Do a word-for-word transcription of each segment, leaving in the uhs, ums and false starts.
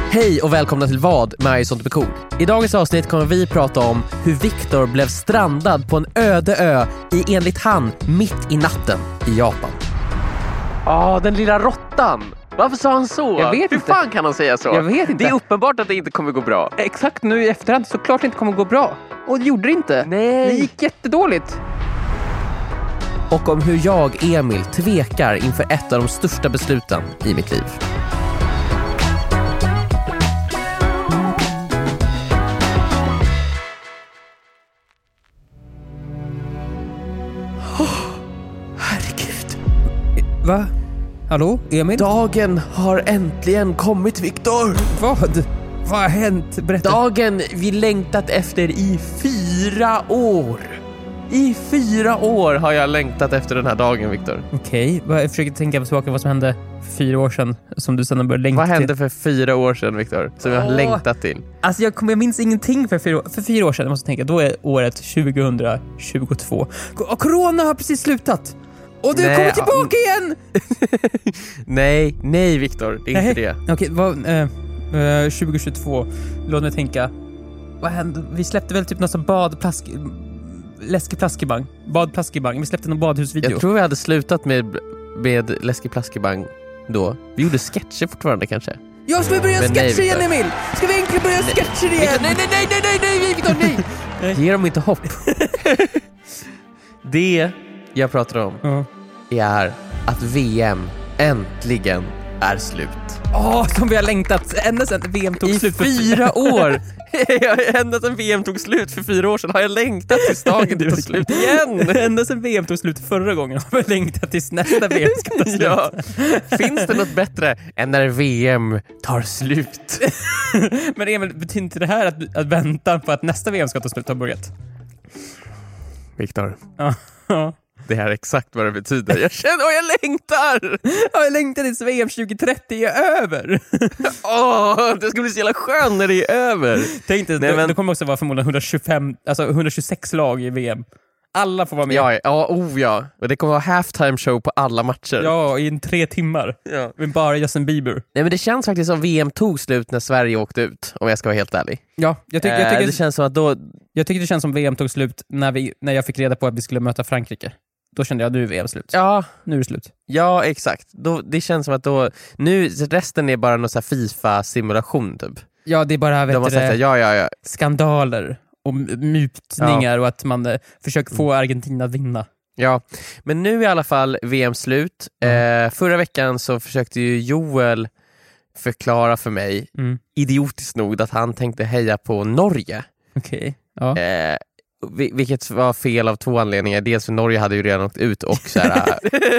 Hej och välkomna till Vad med Sånt är cool. I dagens avsnitt kommer vi prata om hur Victor blev strandad på en öde ö i enligt han mitt i natten i Japan. Ja, oh, den lilla råttan. Varför sa han så? Jag vet hur inte. fan kan han säga så? Jag vet inte. Det är uppenbart att det inte kommer gå bra. Exakt, nu i efterhand så klart det inte kommer gå bra. Och det gjorde det inte. Nej. Det gick jättedåligt. Och om hur jag, Emil, tvekar inför ett av de största besluten i mitt liv. Herregud. Va? Hallå, Emil? Dagen har äntligen kommit, Victor. Vad? Vad har hänt? Berätta. Dagen vi längtat efter i fyra år. I fyra år har jag längtat efter den här dagen, Victor. Okej, okay. Jag försöker tänka på saker vad som hände för fyra år sedan som du sedan började längta till. Vad hände till. för fyra år sedan, Victor? Som jag har Åh. längtat till. Alltså jag, kommer, jag minns ingenting för fyra, för fyra år sedan. Jag måste tänka, då är året tjugohundratjugotvå. Och corona har precis slutat. Och du Nej, kommer tillbaka ja. igen! nej, nej Victor, det är nej. inte det. Okej, okay, vad... Eh, eh, tjugohundratjugotvå. Låt mig tänka. Vad hände? Vi släppte väl typ något som badplask... Läskig plaskebang. Badplaskebang. Vi släppte någon badhusvideo. Jag tror vi hade slutat med, med läskig plaskebang då. Vi gjorde sketcher fortfarande kanske. Ja, ska vi börja Men sketcher nej, igen, Emil? Ska vi äntligen börja nej. sketcher igen? Nej, nej, nej, nej, nej, nej, Victor, nej! Ge dem inte hopp. Det jag pratar om uh. är att V M äntligen är slut. Åh, oh, som vi har längtat ända sedan V M tog I slut för fyra år. Ända sedan V M tog slut för fyra år sedan har jag längtat tills dagen tar slut igen. Ända sedan V M tog slut förra gången har vi längtat tills nästa V M ska ta slut. Ja. Finns det något bättre än när V M tar slut? Men Emil, betyder inte det här att, att vänta på att nästa V M ska ta slut har börjat? Victor. Ja. Ja. Det här är exakt vad det betyder. Jag känner och jag längtar. Jag längtar tills V M tjugohundratrettio är över. Åh, oh, det ska bli så jävla skönt när det är över. Tänk dig, Nej, det, men... det kommer också vara förmodligen hundratjugofem, alltså hundratjugosex lag i V M. Alla får vara med. Ja, ja, oh ja. Och det kommer vara halftime show på alla matcher. Ja, i en tre timmar. Ja. Med bara Justin Bieber. Nej, men det känns faktiskt som V M tog slut när Sverige åkte ut, om jag ska vara helt ärlig. Ja, jag, tyck, eh, jag tycker det känns som att då... Jag tycker det känns som V M tog slut när, vi, när jag fick reda på att vi skulle möta Frankrike. Då kände jag, nu är V M slut. Ja, nu är det slut. Ja, exakt. Då, det känns som att då... Nu, resten är bara någon sån här FIFA-simulation typ. Ja, det är bara vet De har det, sagt, ja, ja, ja. skandaler och mutningar ja. Och att man eh, försöker få Argentina att vinna. Ja, men nu är i alla fall V M slut. Mm. Eh, förra veckan så försökte ju Joel förklara för mig, mm. idiotiskt nog, att han tänkte heja på Norge. Okej, okay. Ja. Eh, vilket var fel av två anledningar. Dels för Norge hade ju redan åkt ut och så här...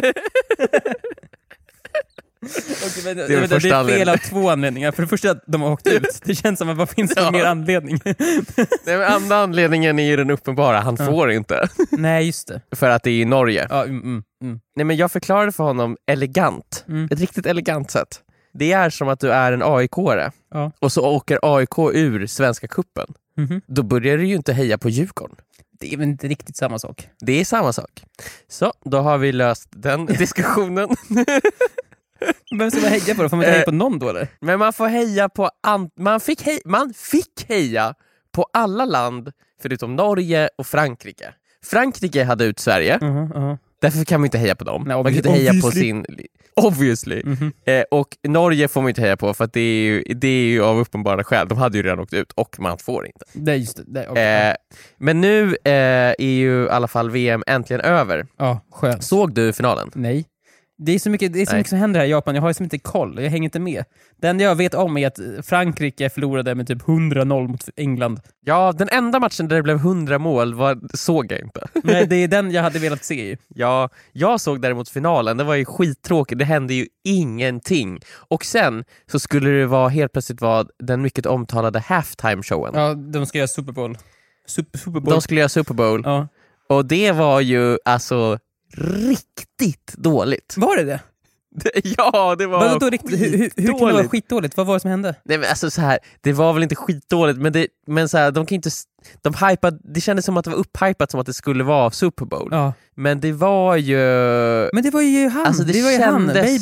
Okay, men, det, det, det är fel anledning. av två anledningar. För det första att de har åkt ut. Det känns som att vad finns det ja. mer anledning? Nej, men andra anledningen är ju den uppenbara. Han ja. får inte. Nej, just det. För att det är i Norge. Ja, mm, mm, mm. Nej, men jag förklarade för honom elegant. Mm. Ett riktigt elegant sätt. Det är som att du är en A I K-are. Ja. Och så åker A I K ur Svenska kuppen. Mm-hmm. Då börjar du ju inte heja på Djurgården. Det är väl inte riktigt samma sak. Det är samma sak. Så, då har vi löst den diskussionen. Vem ska man heja på då? Får man heja på någon då eller? Men man får heja på... An- man, fick hej- man fick heja på alla land förutom Norge och Frankrike. Frankrike hade ut Sverige. Uh-huh, uh-huh. Därför kan man inte heja på dem. Nej, man kan inte heja på sin... Obviously. Mm-hmm. Eh, och Norge får man inte heja på för att det är, ju, det är ju av uppenbara skäl. De hade ju redan åkt ut och man får inte. Det är just det. det är okay. eh, men nu eh, är ju i alla fall V M äntligen över. Ja, skönt. Såg du finalen? Nej. Det är så mycket, det är så mycket som händer här i Japan. Jag har ju som inte koll. Jag hänger inte med. Det enda jag vet om är att Frankrike förlorade med typ hundra noll mot England. Ja, den enda matchen där det blev hundra mål var, såg jag inte. Nej, det är den jag hade velat se. Ja, jag såg däremot finalen. Det var ju skittråkigt. Det hände ju ingenting. Och sen så skulle det vara helt plötsligt vara den mycket omtalade halftime-showen. Ja, de ska göra Super Bowl. Super, Super Bowl. De skulle göra Super Bowl. Ja. Och det var ju alltså riktigt dåligt. Var det det? Ja, det var Vadå riktigt? Hur, hur, hur kan det vara skitdåligt? Vad var det som hände? Nej, men alltså så här, det var väl inte skitdåligt, men det, men så här, de kan inte, de hypade, det kändes som att det var upphypat som att det skulle vara Super Bowl. Ja. Men det var ju... Men det var ju han, alltså det, det var ju kändes, han, baby.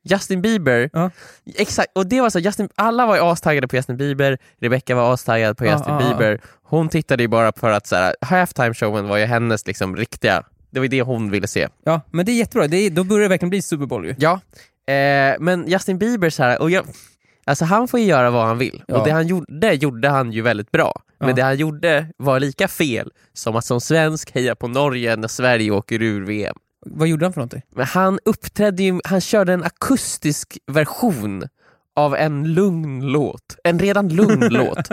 Justin Bieber. Ja. Exakt, och det var så Justin, alla var ju astaggade på Justin Bieber. Rebecca var astaggad på Ja, Justin ja, Bieber. Hon tittade ju bara för att så här, halftime showen var ju hennes liksom riktiga. Det var ju det hon ville se. Ja, men det är jättebra. Det är, då börjar det verkligen bli Super Bowl ju. Ja, eh, men Justin Bieber så här, och jag, alltså han får ju göra vad han vill. Ja. Och det han gjorde, gjorde han ju väldigt bra. Ja. Men det han gjorde var lika fel som att som svensk heja på Norge när Sverige åker ur V M. Vad gjorde han för någonting? Men han uppträdde ju, han körde en akustisk version av en lugn låt. En redan lugn låt.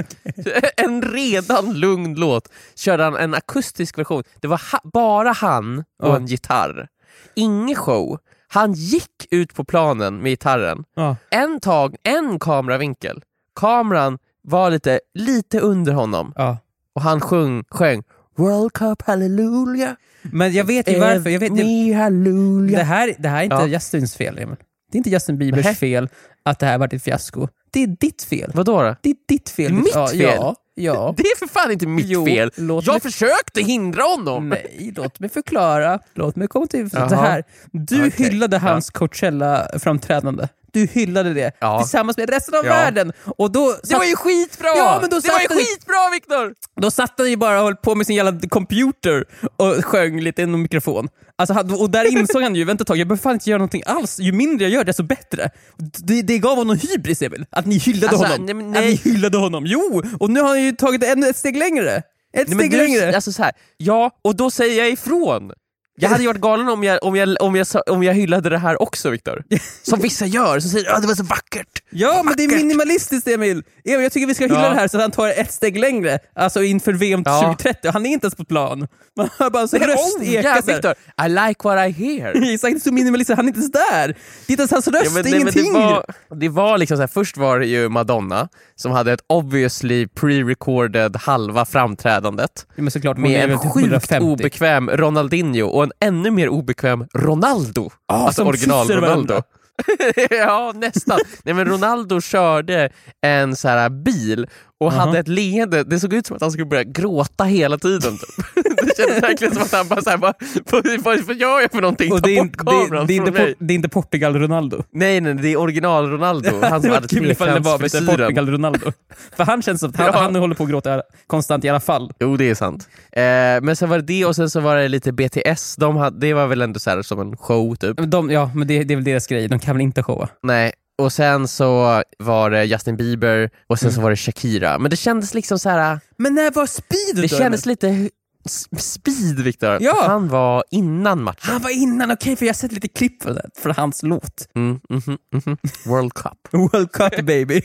En redan lugn låt. Körde han en akustisk version. Det var ha- bara han och Ja. en gitarr. Ingen show. Han gick ut på planen med gitarren. Ja. En tag, en kameravinkel. Kameran var lite, lite under honom. Ja. Och han sjöng, sjöng World Cup Hallelujah. Men jag vet ju varför. Jag vet, Me Hallelujah. det, här, det här är inte Ja. Justins fel, Emil. Det är inte Justin Biebers Nähä. fel att det här varit ett fiasko. Det är ditt fel. Vadå då? Det är ditt fel. Mitt ja, fel? Ja, ja. Det är för fan inte mitt Jo, fel. låt Jag mig- försökte hindra honom. Nej, låt mig förklara. Låt mig komma till Jaha. det här. Du Okej. hyllade hans Coachella-framträdande. Du hyllade det Ja. tillsammans med resten av Ja. världen. Och då Det var ju skitbra! Ja, men då det var ju satt han- skitbra, Viktor! Då satt han ju bara och höll på med sin jävla computer och sjöng lite i någon mikrofon. Alltså, han- och där insåg han ju, vänta ett tag, jag behöver fan inte göra någonting alls. Ju mindre jag gör, desto bättre. Det, det gav honom hybris, Emil. Att ni hyllade Alltså, honom. nej, men Att nej. ni hyllade honom. Jo, och nu har han ju tagit ännu ett steg längre. Ett Nej, men steg du, längre. alltså så här, ja, och då säger jag ifrån. Jag hade ju varit galen om jag, om jag, om jag, sa- om jag hyllade det här också, Viktor. Som vissa gör, så säger ah, det var så vackert. Ja, men det är minimalistiskt, Emil. Emil, jag tycker vi ska hylla Ja. det här så att han tar ett steg längre. Alltså inför V M Ja. tjugo trettio. Han är inte ens på plan. Man hör bara så röst Oh, eka yeah, så här. Viktor, I like what I hear. Exakt, så minimalistiskt. Han är inte ens där. Det är inte ens hans röst, Ja, men, det är nej, men ingenting. det, var, det var liksom så här, först var det ju Madonna som hade ett obviously pre-recorded halva framträdandet Ja, men såklart, hon är med en väl typ sjukt hundrafemtio. obekväm Ronaldinho och en ännu mer obekväm Ronaldo. Ah, alltså som original kysser Ronaldo. varandra. Ja, nästan. Nej, men Ronaldo körde en så här bil och Aha. hade ett leende. Det såg ut som att han skulle börja gråta hela tiden. Typ. Det kändes verkligen som att han bara såhär, vad, vad, vad gör jag för någonting? Och Ta det är, bort det, kameran det, är från inte mig. Por- det är inte Portugal Ronaldo. Nej, nej, det är original Ronaldo. Han som Det hade var kul ifall det var med trekantfrisyren. Portugal Ronaldo. För han känns som att han, Ja. han håller på att gråta konstant i alla fall. Jo, det är sant. Eh, men sen var det det och sen så var det lite B T S. De hade, det var väl ändå så här som en show typ. De, ja, men det, det är väl deras grej. De kan väl inte showa. Nej. Och sen så var det Justin Bieber och sen så var det Shakira. Men det kändes liksom så här. Men när var Speed Det då? kändes lite s- speed, Viktor. Ja. Han var innan matchen. Han var innan, okej, för jag har sett lite klipp för, det, för hans låt. Mm, mhm, mhm. World Cup. World Cup baby.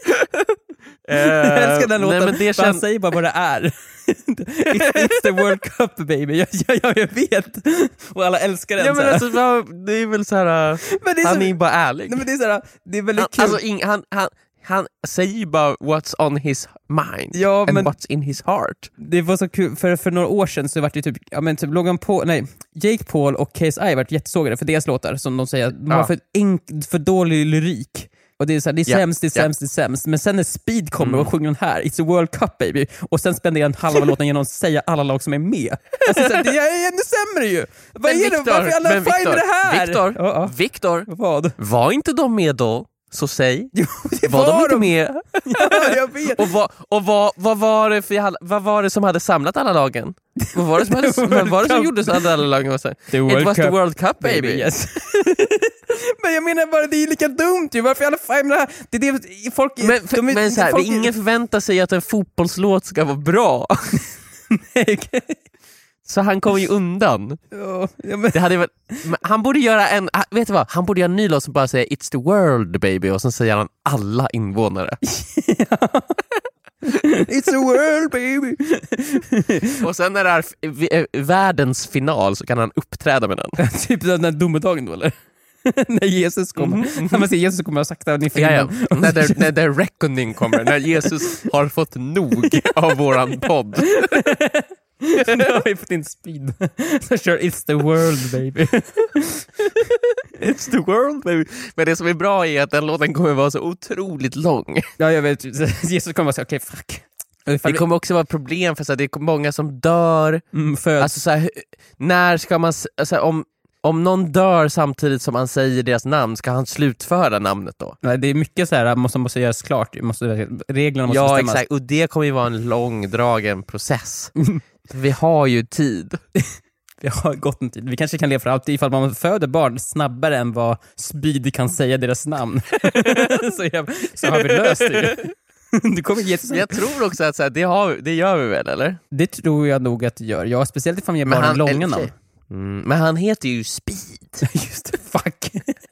Eh, Jag älskar den låten, nej, men det för han känd... säger bara vad det är. it's, it's the World Cup baby. Ja, ja, ja, jag vet. Och alla älskar den. Ja, så men här. alltså, vad- det är väl så här. Men det är Han så- är ju bara ärlig. Nej, men det är så här, det är väldigt han, kul. alltså, ing, han, han, han säger ju bara what's on his mind Ja, and men- what's in his heart. Det var så kul, för, för några år sedan så var det typ, ja men typ Logan Paul, nej, Jake Paul och K S I varit jättesågade för deras låtar som de säger, de Ja. har för, enk, för dålig lyrik. Och det är, så här, det är Ja, sämst, det är ja. sämst, det är sämst. Men sen när Speed kommer Mm. och sjunger den här, It's a World Cup baby, och sen spenderar han halva låten genom att säga alla lag som är med. Alltså, så här, det är ännu sämre ju! Vad är det? Varför är alla men fine med det här? Viktor, Ja, ja. Viktor, Vad? var inte de med då? Så säg. Jo, det Var, de inte med? Ja, jag vet. Och, vad, och vad, vad, var det för, alla- vad var det som hade samlat alla lagen? Vad var det som, hade, vad var det som gjorde så att alla lagen var så här? The It World was the Cup, World Cup baby. yes. Men jag menar bara, det är lika dumt ju. Varför är alla fine med det här? Det är det, folk, Men, för, de är- men så här, folk- ingen förväntar sig att en fotbollslåt ska vara bra. Nej, okej. Så han kom ju undan. Ja, ja, men, Det hade varit, men han borde göra en, ah, vet du vad? Han borde göra en ny låt som bara säger It's the world baby och sen säger han alla invånare. It's a world baby. Och sen när det är f- v- eh, världens final så kan han uppträda med den. Typ den där domedagen då, eller? När Jesus kommer. När man ser Jesus kommer sakta ner Ja, ja. filmen. När, det, när the reckoning kommer, när Jesus har fått nog av våran podd. Nu har vi fått in Speed. Så kör It's the world baby. It's the world baby. Men det som är bra är att den låten kommer vara så otroligt lång. Ja, jag vet. Jesus kommer säga okej, okay, fuck. Det kommer också vara problem för så här, det är många som dör. Mm, för Alltså så här, när ska man s- alltså, om om någon dör samtidigt som han säger deras namn, ska han slutföra namnet då? Nej, det är mycket så här måste måste göras klart. Måste, reglerna måste ja, bestämmas. exakt. Och det kommer ju vara en långdragen process. Vi har ju tid. Vi har gott en tid. Vi kanske kan leva för alltid ifall man föder barn snabbare än vad Speedy kan säga deras namn. så, jag, så har vi löst det. Du kommer ge jag tror också att så här, det, har, det gör vi väl, eller? Det tror jag nog att det gör. Ja, speciellt ifall man ger barnen långa namn. Mm, men han heter ju Speed. Just det, fuck.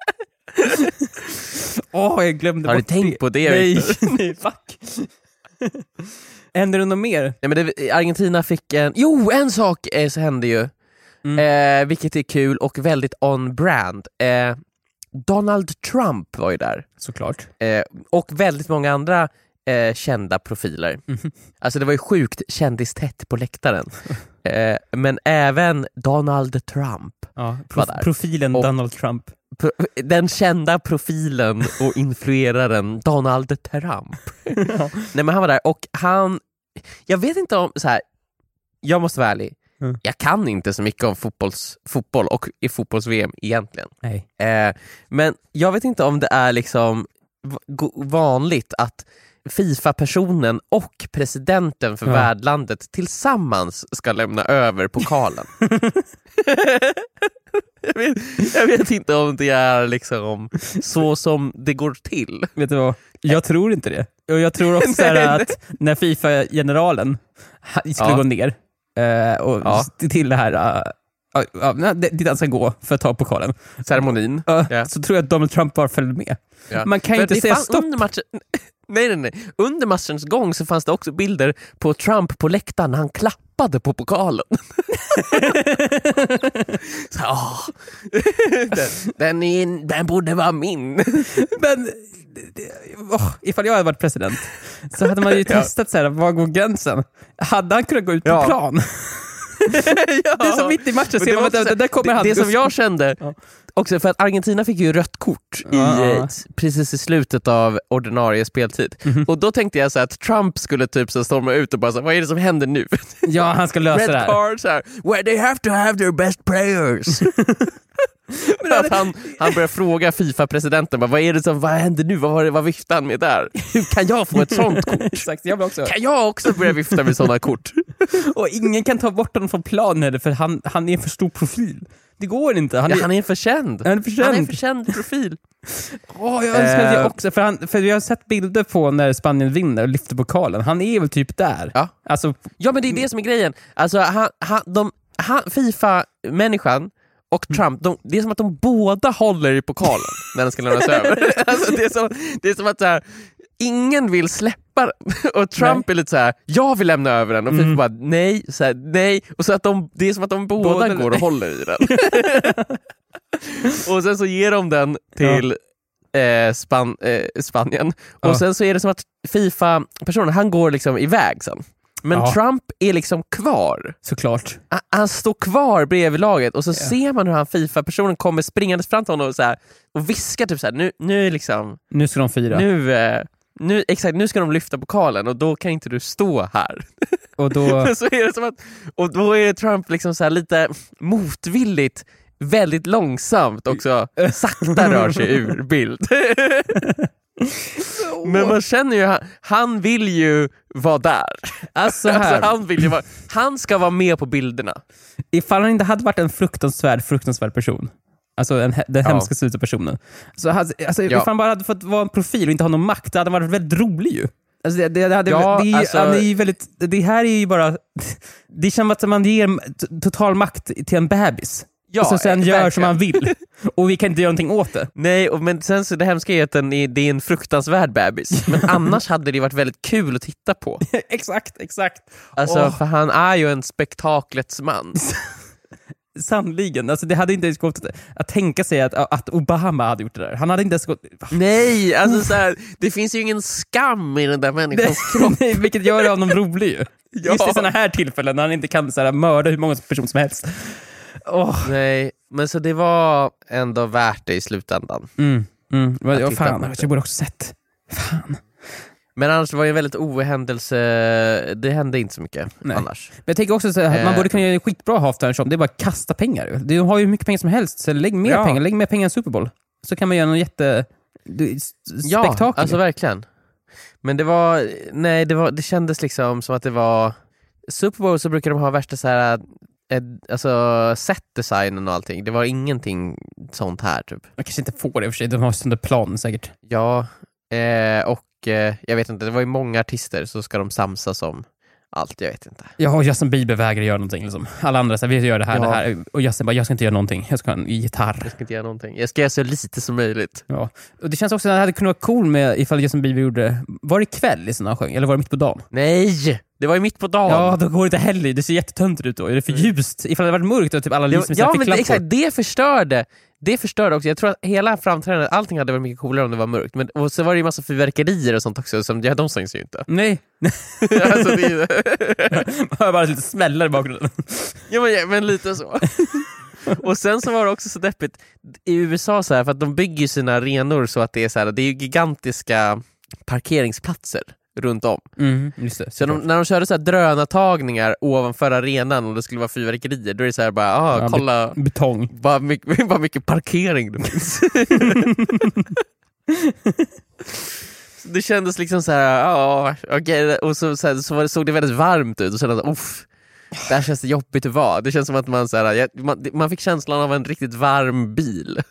Åh, oh, jag glömde Har du bort tänkt det. på det? Nej, nej, fuck. Händer det något mer? Nej, men det, Argentina fick en... Jo, en sak eh, så hände ju. Mm. Eh, vilket är kul och väldigt on-brand. Eh, Donald Trump var ju där. Såklart. Eh, och väldigt många andra eh, kända profiler. Mm. Alltså det var ju sjukt kändistätt på läktaren. eh, men även Donald Trump ja, prof- profilen och Donald Trump. Pro- den kända profilen och influeraren Donald Trump. ja. Nej, men han var där och han... Jag vet inte om... så här. Jag måste vara ärlig. Mm. Jag kan inte så mycket om fotbolls, fotboll och i fotbolls-V M egentligen. Nej. Eh, men jag vet inte om det är liksom v- vanligt att FIFA-personen och presidenten för ja. värdlandet tillsammans ska lämna över pokalen. jag, vet, jag vet inte om det är liksom så som det går till. Vet du vad? Jag tror inte det. Och jag tror också att när FIFA-generalen skulle ja. gå ner Uh, och ja. till det här uh, uh, uh, dit han ska gå för att ta pokalen ceremonin uh, yeah. så tror jag att Donald Trump bara följde med. Yeah. Man kan ju inte säga stopp. Under matchen, nej, nej, nej. Under matchens gång så fanns det också bilder på Trump på läktaren när han klappade på pokalen. så, oh. den, den, är, den borde vara min. Men oh, ifall jag hade varit president så hade man ju testat så här, var går gränsen? Hade han kunnat gå ut på ja. plan? ja. Det är så mitt i matchen ser man att det, där kommer han det som jag kände ja. också, för att Argentina fick ju rött kort ja. i, precis i slutet av ordinarie speltid. Mm-hmm. Och då tänkte jag så att Trump skulle typ så storma ut och bara så, vad är det som händer nu? Ja, han ska lösa Red det här. Card, så här, where they have to have their best players. Men att han, han börjar fråga FIFA-presidenten, vad är det som, vad händer nu? Vad, vad, vad viftar han med där? Hur kan jag få ett sånt kort? Exakt, jag också. Kan jag också börja vifta med sådana kort? Och ingen kan ta bort honom från planen för han, han är en för stor profil. Det går inte. Han är, ja, han är en förkänd. Han är en förkänd, han är en förkänd profil. oh, jag önskar uh, det också. För, han, för vi har sett bilder på när Spanien vinner och lyfter pokalen. Han är väl typ där. Ja, alltså, ja men det är det som är grejen. Alltså, han, han, de, han, FIFA-människan och Trump, de, det är som att de båda håller i pokalen när den ska lämnas över. Alltså, det, är som, det är som att så här, ingen vill släppa den. Och Trump nej. är lite så här, jag vill lämna över den. Och FIFA mm. bara, nej, så här, nej. Och så att de, det är som att de båda, båda går och håller i den. Och sen så ger de den till ja. eh, Span, eh, Spanien. Och ja. sen så är det som att FIFA-personen, han går liksom iväg sen. Men ja. Trump är liksom kvar. Såklart. Han, han står kvar bredvid laget och så ja. ser man hur han FIFA-personen kommer springandes fram till honom och, så här, och viskar typ så här, nu, nu liksom... Nu ska de fira. Nu, eh, nu, exakt, nu ska de lyfta pokalen och då kan inte du stå här. Och då... så är det som att, och då är det Trump liksom så här lite motvilligt, väldigt långsamt också, sakta rör sig ur bild. Men man känner ju, han, han vill ju vara där. Alltså, här. Alltså han, vill ju vara, han ska vara med på bilderna. Ifall han inte hade varit en fruktansvärd, fruktansvärd person, alltså en, den ja. hemska sluta personen, så hade, alltså, ja. ifall han bara hade fått vara en profil och inte ha någon makt, det hade varit väldigt rolig ju. Alltså det, det, det, hade, ja, det, alltså, han är ju väldigt, det här är ju bara, det känns som att man ger total makt till en bebis. Ja, och så sen gör verkligen som man vill. Och vi kan inte göra någonting åt det. Nej, och, men sen så det hemska är att den är, det är en fruktansvärd bebis. Men annars hade det varit väldigt kul att titta på. Exakt, exakt. Alltså, oh. för han är ju en spektaklets man. Sannligen, alltså det hade inte ens gått att, att tänka sig att, att Obama hade gjort det där. Han hade inte ens gått... Nej, alltså så här, det finns ju ingen skam i den där människans kropp. Nej, vilket gör honom rolig ju. Ja. Just i sådana här tillfällen när han inte kan så här, mörda hur många personer som helst. Oh. Nej, men så det var ändå värt det i slutändan. Mm, mm. Vad fan, jag borde också sett. Fan. Men annars var det en väldigt ohändelse. Det hände inte så mycket. Nej. Annars. Men jag tänker också så här, man borde kunna göra en skitbra halftime show. Det är bara att kasta pengar. Du har ju hur mycket pengar som helst. Så lägg mer ja. pengar. Lägg mer pengar än Super Bowl. Så kan man göra någon jätte spektakel. Ja, alltså verkligen. Men det var nej, det var det kändes liksom som att det var Super Bowl, så brukar de ha värsta så här ed, alltså set-designen och allting. Det var ingenting sånt här typ. Man kanske inte får det för sig. De har sådana plan säkert. Ja, eh, och eh, jag vet inte, det var ju många artister, så ska de samsas om allt, jag vet inte. Jag har Justin Bieber vägrar göra någonting liksom. Alla andra säger vi gör det här, ja. det här och Justin bara, jag ska inte göra någonting. Jag ska ha en gitarr. Jag ska inte göra någonting. Jag ska göra så lite som möjligt. Ja. Och det känns också att det hade kunnat vara cool med ifall Justin Bieber gjorde. Var det kväll i såna sjöng eller var det mitt på dagen? Nej, det var ju mitt på dagen. Ja, då går det inte heller. Det ser jättetöntigt ut då. Är det för ljust? Ifall det hade varit mörkt och typ alla lys med ja, men det, exakt, det förstörde. Det förstörde också. Jag tror att hela framträdandet, allting hade varit mycket coolare om det var mörkt. Men, och så var det ju massa fyrverkerier och sånt också. Som, ja, de sängs ju inte. Nej. Alltså, det är... Jag bara lite smällar i bakgrunden. Ja, men, ja, men lite så. Och sen så var det också så deppigt i U S A så här, för att de bygger sina arenor så att det är så här, det är gigantiska parkeringsplatser runt om. Mm, just det. Så de, när de körde så här drönartagningar ovanför arenan och det skulle vara fyrverkerier, då är det så här bara, ah, ja, kolla betong. Bara mycket, bara mycket parkering det finns. Det kändes liksom så här, ja, okej, okay. Och så, så, här, så var det, såg det väldigt varmt ut och så kände jag, uff, där känns det jobbigt att vara. Det känns som att man så här, man, man fick känslan av en riktigt varm bil.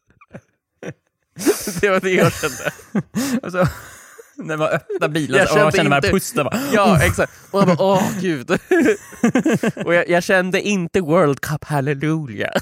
Det var det jag kände. Alltså, när man öppnar bilen jag och man kände bara pusta. Bara, ja, oh. exakt. Och jag bara, åh gud. Och jag, jag kände inte World Cup Hallelujah.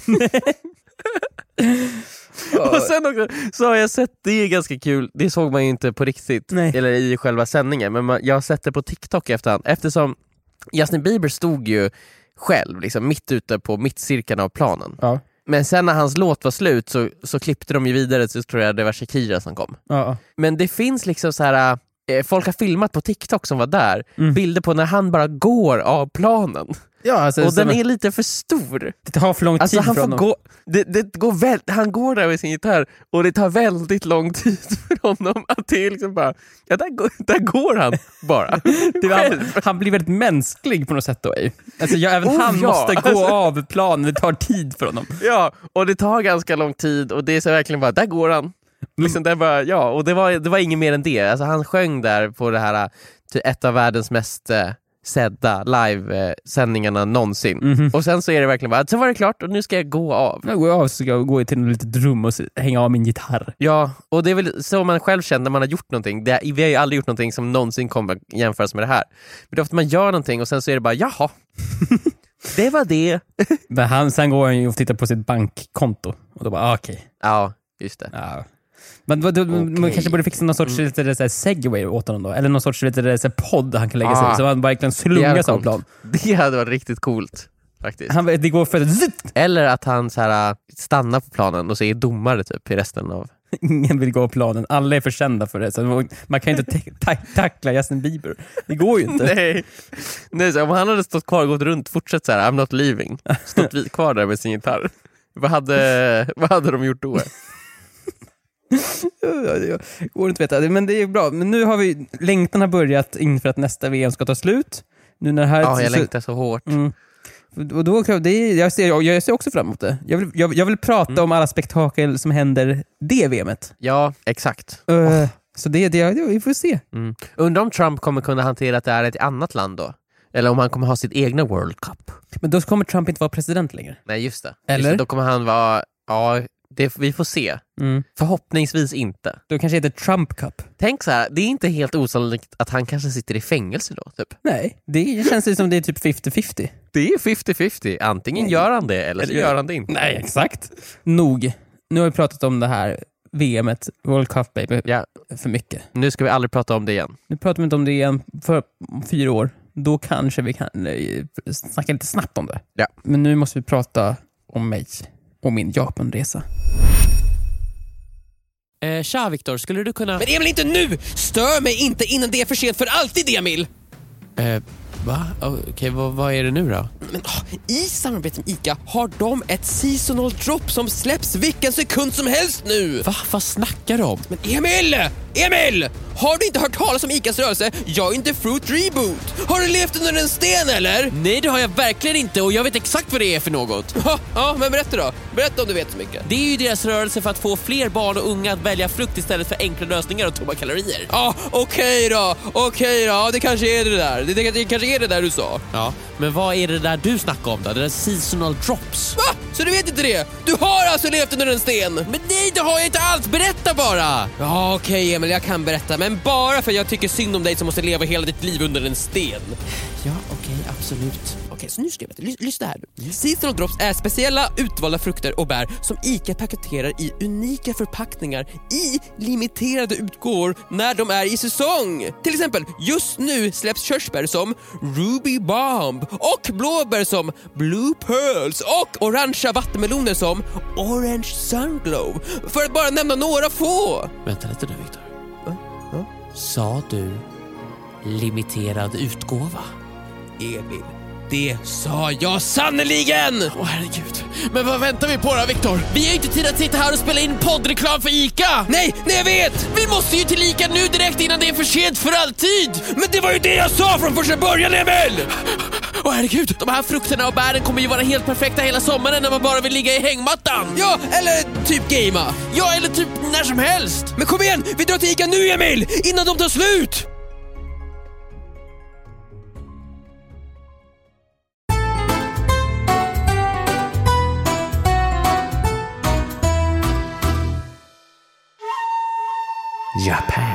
Och sen också, så har jag sett, det är ganska kul. Det såg man ju inte på riktigt. Nej. Eller i själva sändningen. Men man, jag har sett det på TikTok efterhand. Eftersom Justin Bieber stod ju själv liksom, mitt ute på mittcirkeln av planen. Ja. Men sen när hans låt var slut så, så klippte de ju vidare, så tror jag det var Shakira som kom. Ja. Men det finns liksom så här, eh, folk har filmat på TikTok som var där, mm. bilder på när han bara går av planen. Ja, alltså, och den är lite för stor. Det tar för lång tid alltså, han för honom. Gå, det, det går väl, han går där med sin gitarr och det tar väldigt lång tid för honom. Att det är liksom bara, ja, där, går, där går han bara. Det var, han, han blir väldigt mänsklig på något sätt då. Alltså, ja, även oh, han ja, måste gå alltså, av planen, det tar tid för honom. Ja, och det tar ganska lång tid och det är så verkligen bara, där går han. Liksom där bara, ja, och det var, det var inget mer än det. Alltså, han sjöng där på det här, ett av världens mest sedda live-sändningarna någonsin. Mm-hmm. Och sen så är det verkligen bara, så var det klart och nu ska jag gå av. Jag går av så ska jag gå till en litet rum och hänga av min gitarr. Ja, och det är väl så man själv känner när man har gjort någonting. Det, vi har ju aldrig gjort någonting som någonsin kommer jämföras med det här. Men det är ofta man gör någonting och sen så är det bara, jaha. Det var det. Men han, sen går han ju och tittar på sitt bankkonto. Och då bara, ah, okej. Okay. Ja, just det. Ja. Men då, då, okay. Man kanske borde fixa någon sorts mm. lite så här segway åt honom då. Eller någon sorts lite så här podd han kan lägga sig ah. så han bara verkligen slungas av plan. Det hade varit riktigt coolt faktiskt. Han, det går för att... Eller att han så här, stannar på planen och så är domare typ i resten av... Ingen vill gå på planen. Alla är för kända för det. Så man kan inte ta- ta- tackla Justin Bieber. Det går ju inte. Nej. Nej, så om han hade stått kvar och gått runt fortsatt så här, I'm not leaving. Stått kvar där med sin gitarr. Vad hade, vad hade de gjort då? Går inte att veta. Men det är bra. Men nu har vi längtan har börjat inför att nästa V M ska ta slut. Nu när här ja, jag längtar så hårt. Mm. Och då, det är, jag, ser, jag ser också fram emot det. Jag vill, jag, jag vill prata mm. om alla spektakel som händer det V M:et. Ja, exakt. Uh, oh. Så det, det, det vi får se. Mm. Undrar om Trump kommer kunna hantera att det är ett annat land då? Eller om han kommer ha sitt egna World Cup. Men då kommer Trump inte vara president längre. Nej, just det. Eller? Just det, då kommer han vara... Ja, det, vi får se. Mm. Förhoppningsvis inte. Då kanske heter Trump Cup. Tänk så här, det är inte helt osannolikt att han kanske sitter i fängelse då, typ. Nej, det känns som det är typ femtio femtio. Det är femtio femtio. Antingen Nej. gör han det eller så gör han det inte. Nej, exakt. Nog. Nu har vi pratat om det här V M:et, World Cup baby, ja. för mycket. Nu ska vi aldrig prata om det igen. Nu pratar vi inte om det igen för fyra år. Då kanske vi kan snacka lite snabbt om det. Ja. Men nu måste vi prata om mig och min Japanresa. Eh, tja Viktor, skulle du kunna... Men Emil, inte nu! Stör mig inte innan det är för sent för alltid, Emil! Eh, va? Okej, okay, vad, vad är det nu då? Men, oh, i samarbete med ICA har de ett seasonal drop som släpps vilken sekund som helst nu! Va? Vad snackar de om? Men Emil! Emil! Har du inte hört talas om Icas rörelse? Jag är inte Fruit Reboot. Har du levt under en sten eller? Nej, det har jag verkligen inte och jag vet exakt vad det är för något. Ja, ja, men berätta då. Berätta om du vet så mycket. Det är ju deras rörelse för att få fler barn och unga att välja frukt istället för enkla lösningar och tomma kalorier. Ja, okej då. Okej då. Ja, det kanske är det där. Det, det, det kanske är det där du sa. Ja, men vad är det där du snackar om då? Det där seasonal drops. Va? Så du vet inte det? Du har alltså levt under en sten? Men nej, det har jag inte alls. Berätta bara! Ja, okej Emil, jag kan berätta. Men bara för jag tycker synd om dig som måste leva hela ditt liv under en sten. Ja, okej, absolut. Okej, så nu ska jag veta. Lys- lyssna här nu. Seasonal drops är speciella utvalda frukter och bär som Ica paketerar i unika förpackningar i limiterade utgåvor när de är i säsong. Till exempel, just nu släpps körsbär som Ruby Bomb och blåbär som Blue Pearls och orangea vattenmeloner som Orange Sunglow. För att bara nämna några få. Vänta lite nu, Victor. Ja? Ja? Sa du limiterad utgåva? Emil, det sa jag sannoliken! Åh herregud. Men vad väntar vi på då, Victor? Vi har ju inte tid att sitta här och spela in poddreklam för Ica! Nej, nej jag vet! Vi måste ju till Ica nu direkt innan det är för sent för alltid! Men det var ju det jag sa från första början, Emil! Åh herregud, de här frukterna och bären kommer ju vara helt perfekta hela sommaren när man bara vill ligga i hängmattan! Ja, eller typ gamea. Ja, eller typ när som helst! Men kom igen, vi drar till Ica nu, Emil! Innan de tar slut! Japan.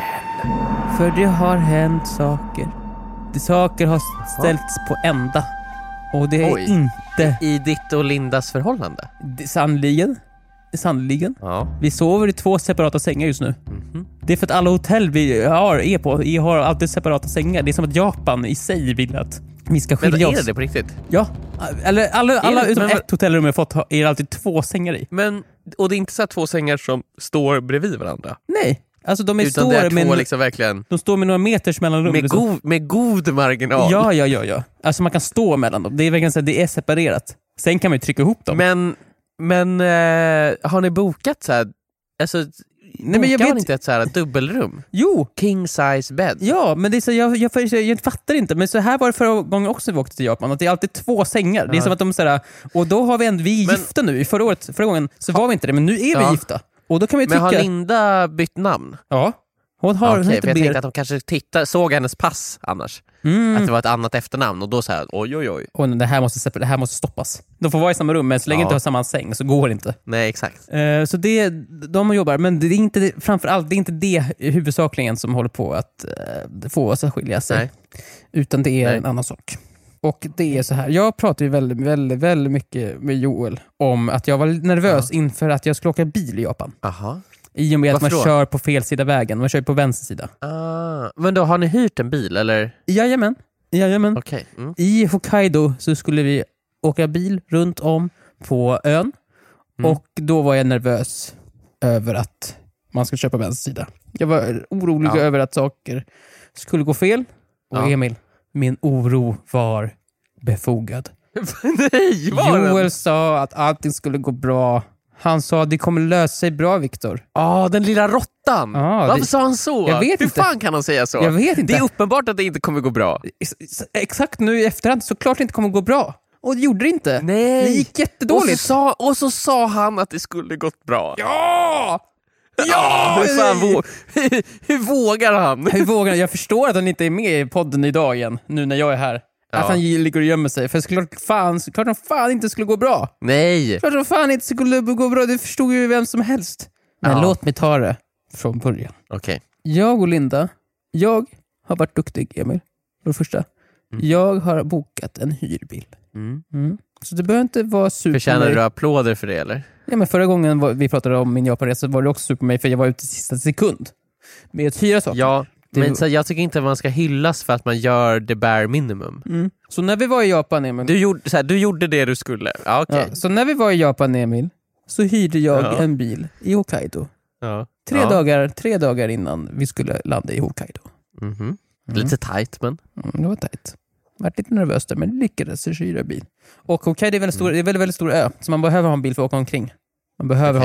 För det har hänt saker. Det saker har ställts på ända. Och det är Oj. inte I ditt och Lindas förhållande? det, sannoliken. Sannoliken. Ja. Vi sover i två separata sängar just nu. Mm-hmm. Det är för att alla hotell vi har är på vi har alltid separata sängar. Det är som att Japan i sig vill att vi ska Men skilja är oss. det det på riktigt? Ja. Eller alla, alla det? utom Men- ett hotellrum jag fått har- är det alltid två sängar i. Men, och det är inte så att två sängar som står bredvid varandra? Nej. Alltså de är Utan står det är två med, liksom verkligen de står med några meters mellanrum. med, liksom. go- med god marginal. Ja, ja, ja, ja. Alltså man kan stå mellan dem. Det är verkligen så att det är separerat. Sen kan man ju trycka ihop dem. Men, men eh, har ni bokat så här? Alltså, Nej, men jag bokar man vet- inte ett så här dubbelrum? Jo, King size bed? ja, men det är så, jag, jag, jag, jag fattar inte. Men så här var det förra gången också vi åkte till Japan. Att det är alltid två sängar. Det är Ja. som att de så här, och då har vi ändå, vi är Men- gifta nu. I förra, året, förra gången så var vi inte det, men nu är vi Ja. gifta. Och då kan vi Men har tycka... Linda bytt namn? Ja. Hon har Ja, hon okej, heter för jag Ber- tänkte att de kanske tittar, såg hennes pass annars. Mm. Att det var ett annat efternamn och då så här, oj oj oj. Och det här, måste, separ- det här måste stoppas. De får vara i samma rum, men så länge Ja. inte har samma säng så går det inte. Nej, exakt. Eh, så det, de jobbar, men det är inte, framförallt, det är inte det huvudsakligen som håller på att eh, få oss att skilja sig. Nej. Utan det är Nej. en annan sak. Och det är så här, jag pratar ju väldigt, väldigt, väldigt mycket med Joel om att jag var nervös inför att jag skulle åka bil i Japan. Aha. I och med att Varför man då? kör på fel sida vägen, man kör på vänster sida. Ah, men då har ni hyrt en bil eller? Jajamän, jajamän. Okej. Mm. I Hokkaido så skulle vi åka bil runt om på ön. Mm. Och då var jag nervös över att man skulle köpa vänster sida. Jag var orolig Ja. över att saker skulle gå fel. Och Ja. Emil, min oro var befogad. Nej, var den? Joel sa att allting skulle gå bra. Han sa att det kommer lösa sig bra, Victor. Ja, den lilla råttan. Ja, Varför det- sa han så? Jag vet Hur inte. fan kan han säga så? Jag vet inte. Det är uppenbart att det inte kommer gå bra. Ex- Exakt nu i efterhand så klart det inte kommer gå bra. Och det gjorde det inte. Nej. Det gick Och så, jättedåligt. sa, och så sa han att det skulle gått bra. Ja! Ja! Hur, fan vå- hur vågar han? Hur vågar han? Jag förstår att han inte är med i podden idag igen, nu när jag är här. Ja. Att han ligger och gömmer sig. För klart fan, klart han fan inte skulle gå bra. Nej. Klart han fan inte skulle gå bra. Det förstod ju vem som helst. Men Ja. låt mig ta det från början. Okej. Jag och Linda, jag har varit duktig, Emil. För det första. Jag har bokat en hyrbil. Mm. Mm. Så det behöver inte vara super Förtjänar mig. du applåder för det eller? Ja, men förra gången var- vi pratade om min Japanresa var det också super mig för jag var ute i sista sekund med att hyra saker. Ja, Det- men så jag tycker inte att man ska hyllas för att man gör the bare minimum. Mm. Så när vi var i Japan, Emil, Du gjorde, så här, du gjorde det du skulle. Ja, okej. ja, så när vi var i Japan, Emil, så hyrde jag Ja. en bil i Hokkaido. Ja. Tre, ja. dagar, tre dagar innan vi skulle landa i Hokkaido. Mhm. Lite tight men. Mm, det var tajt. Vart lite nervös där, men lyckades hyra bil. Och Hokkaido är väldigt stor, det är väldigt, väldigt stor ö, så man behöver ha en bil för att åka omkring. Man behöver Okej. ha det.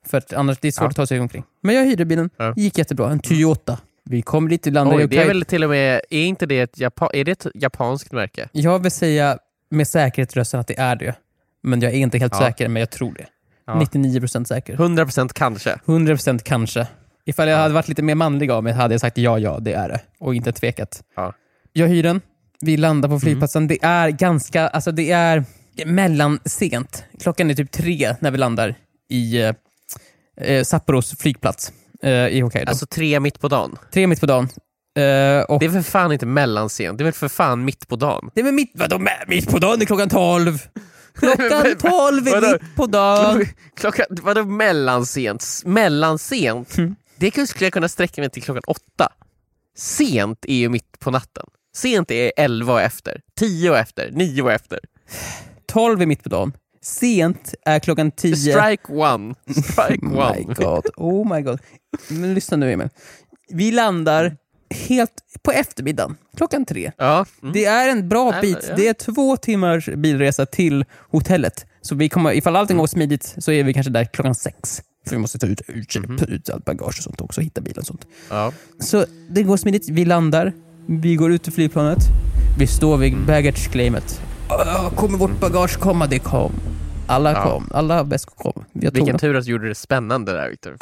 För att annars det är svårt Ja. att ta sig omkring. Men jag hyrde bilen, Ja. gick jättebra. En Toyota. Vi kom dit till landet. Oj, det är väl till och med, är inte det ett, Japan, är det ett japanskt märke? Jag vill säga med säkerhet rösten att det är det. Men jag är inte helt Ja. säker, men jag tror det. Ja. nittionio procent säker. hundra procent kanske. hundra procent kanske. Ifall jag hade varit lite mer manlig av mig hade jag sagt ja, ja, det är det. Och inte tvekat. Ja. Jag hyr den. Vi landar på flygplatsen. Det är ganska, alltså det är mellansent. Klockan är typ tre när vi landar i eh, Sapporos flygplats eh, i Hokkaido. Alltså tre mitt på dagen. tre mitt på dagen. Eh, och Det är för fan inte mellansent. Det är väl för fan mitt på dagen. det är väl mitt, vadå, mä- mitt på dagen? Det är klockan tolv. Klockan Men- tolv är vadå? mitt på dagen. Klockan, vadå mellansent? S- Mellansent? Mm. Det skulle jag kunna sträcka mig till klockan åtta. Sent är ju mitt på natten. Sent är elva och efter. Tio och efter. Nio och efter. tolv är mitt på dagen. Sent är klockan tio. Strike one. Strike Oh one. my god, oh my god. Men lyssna nu Emil. Vi landar helt på eftermiddagen, klockan tre. Ja. Mm. Det är en bra Ja, bit. ja. Det är två timmars bilresa till hotellet. Så vi kommer, ifall allting går smidigt så är vi kanske där klockan sex. För vi måste ta ut, ut, Mhm. ut allt bagage och sånt också, hitta bilen och sånt. Ja. Så det går smidigt, vi landar, vi går ut ur flygplanet, vi står vid baggage claimet. Åh, kommer vårt bagage komma? Det kom. Alla Ja. kom, alla väskor kom. Jag tog Vilken dem. tur att du gjorde det spännande där, Victor.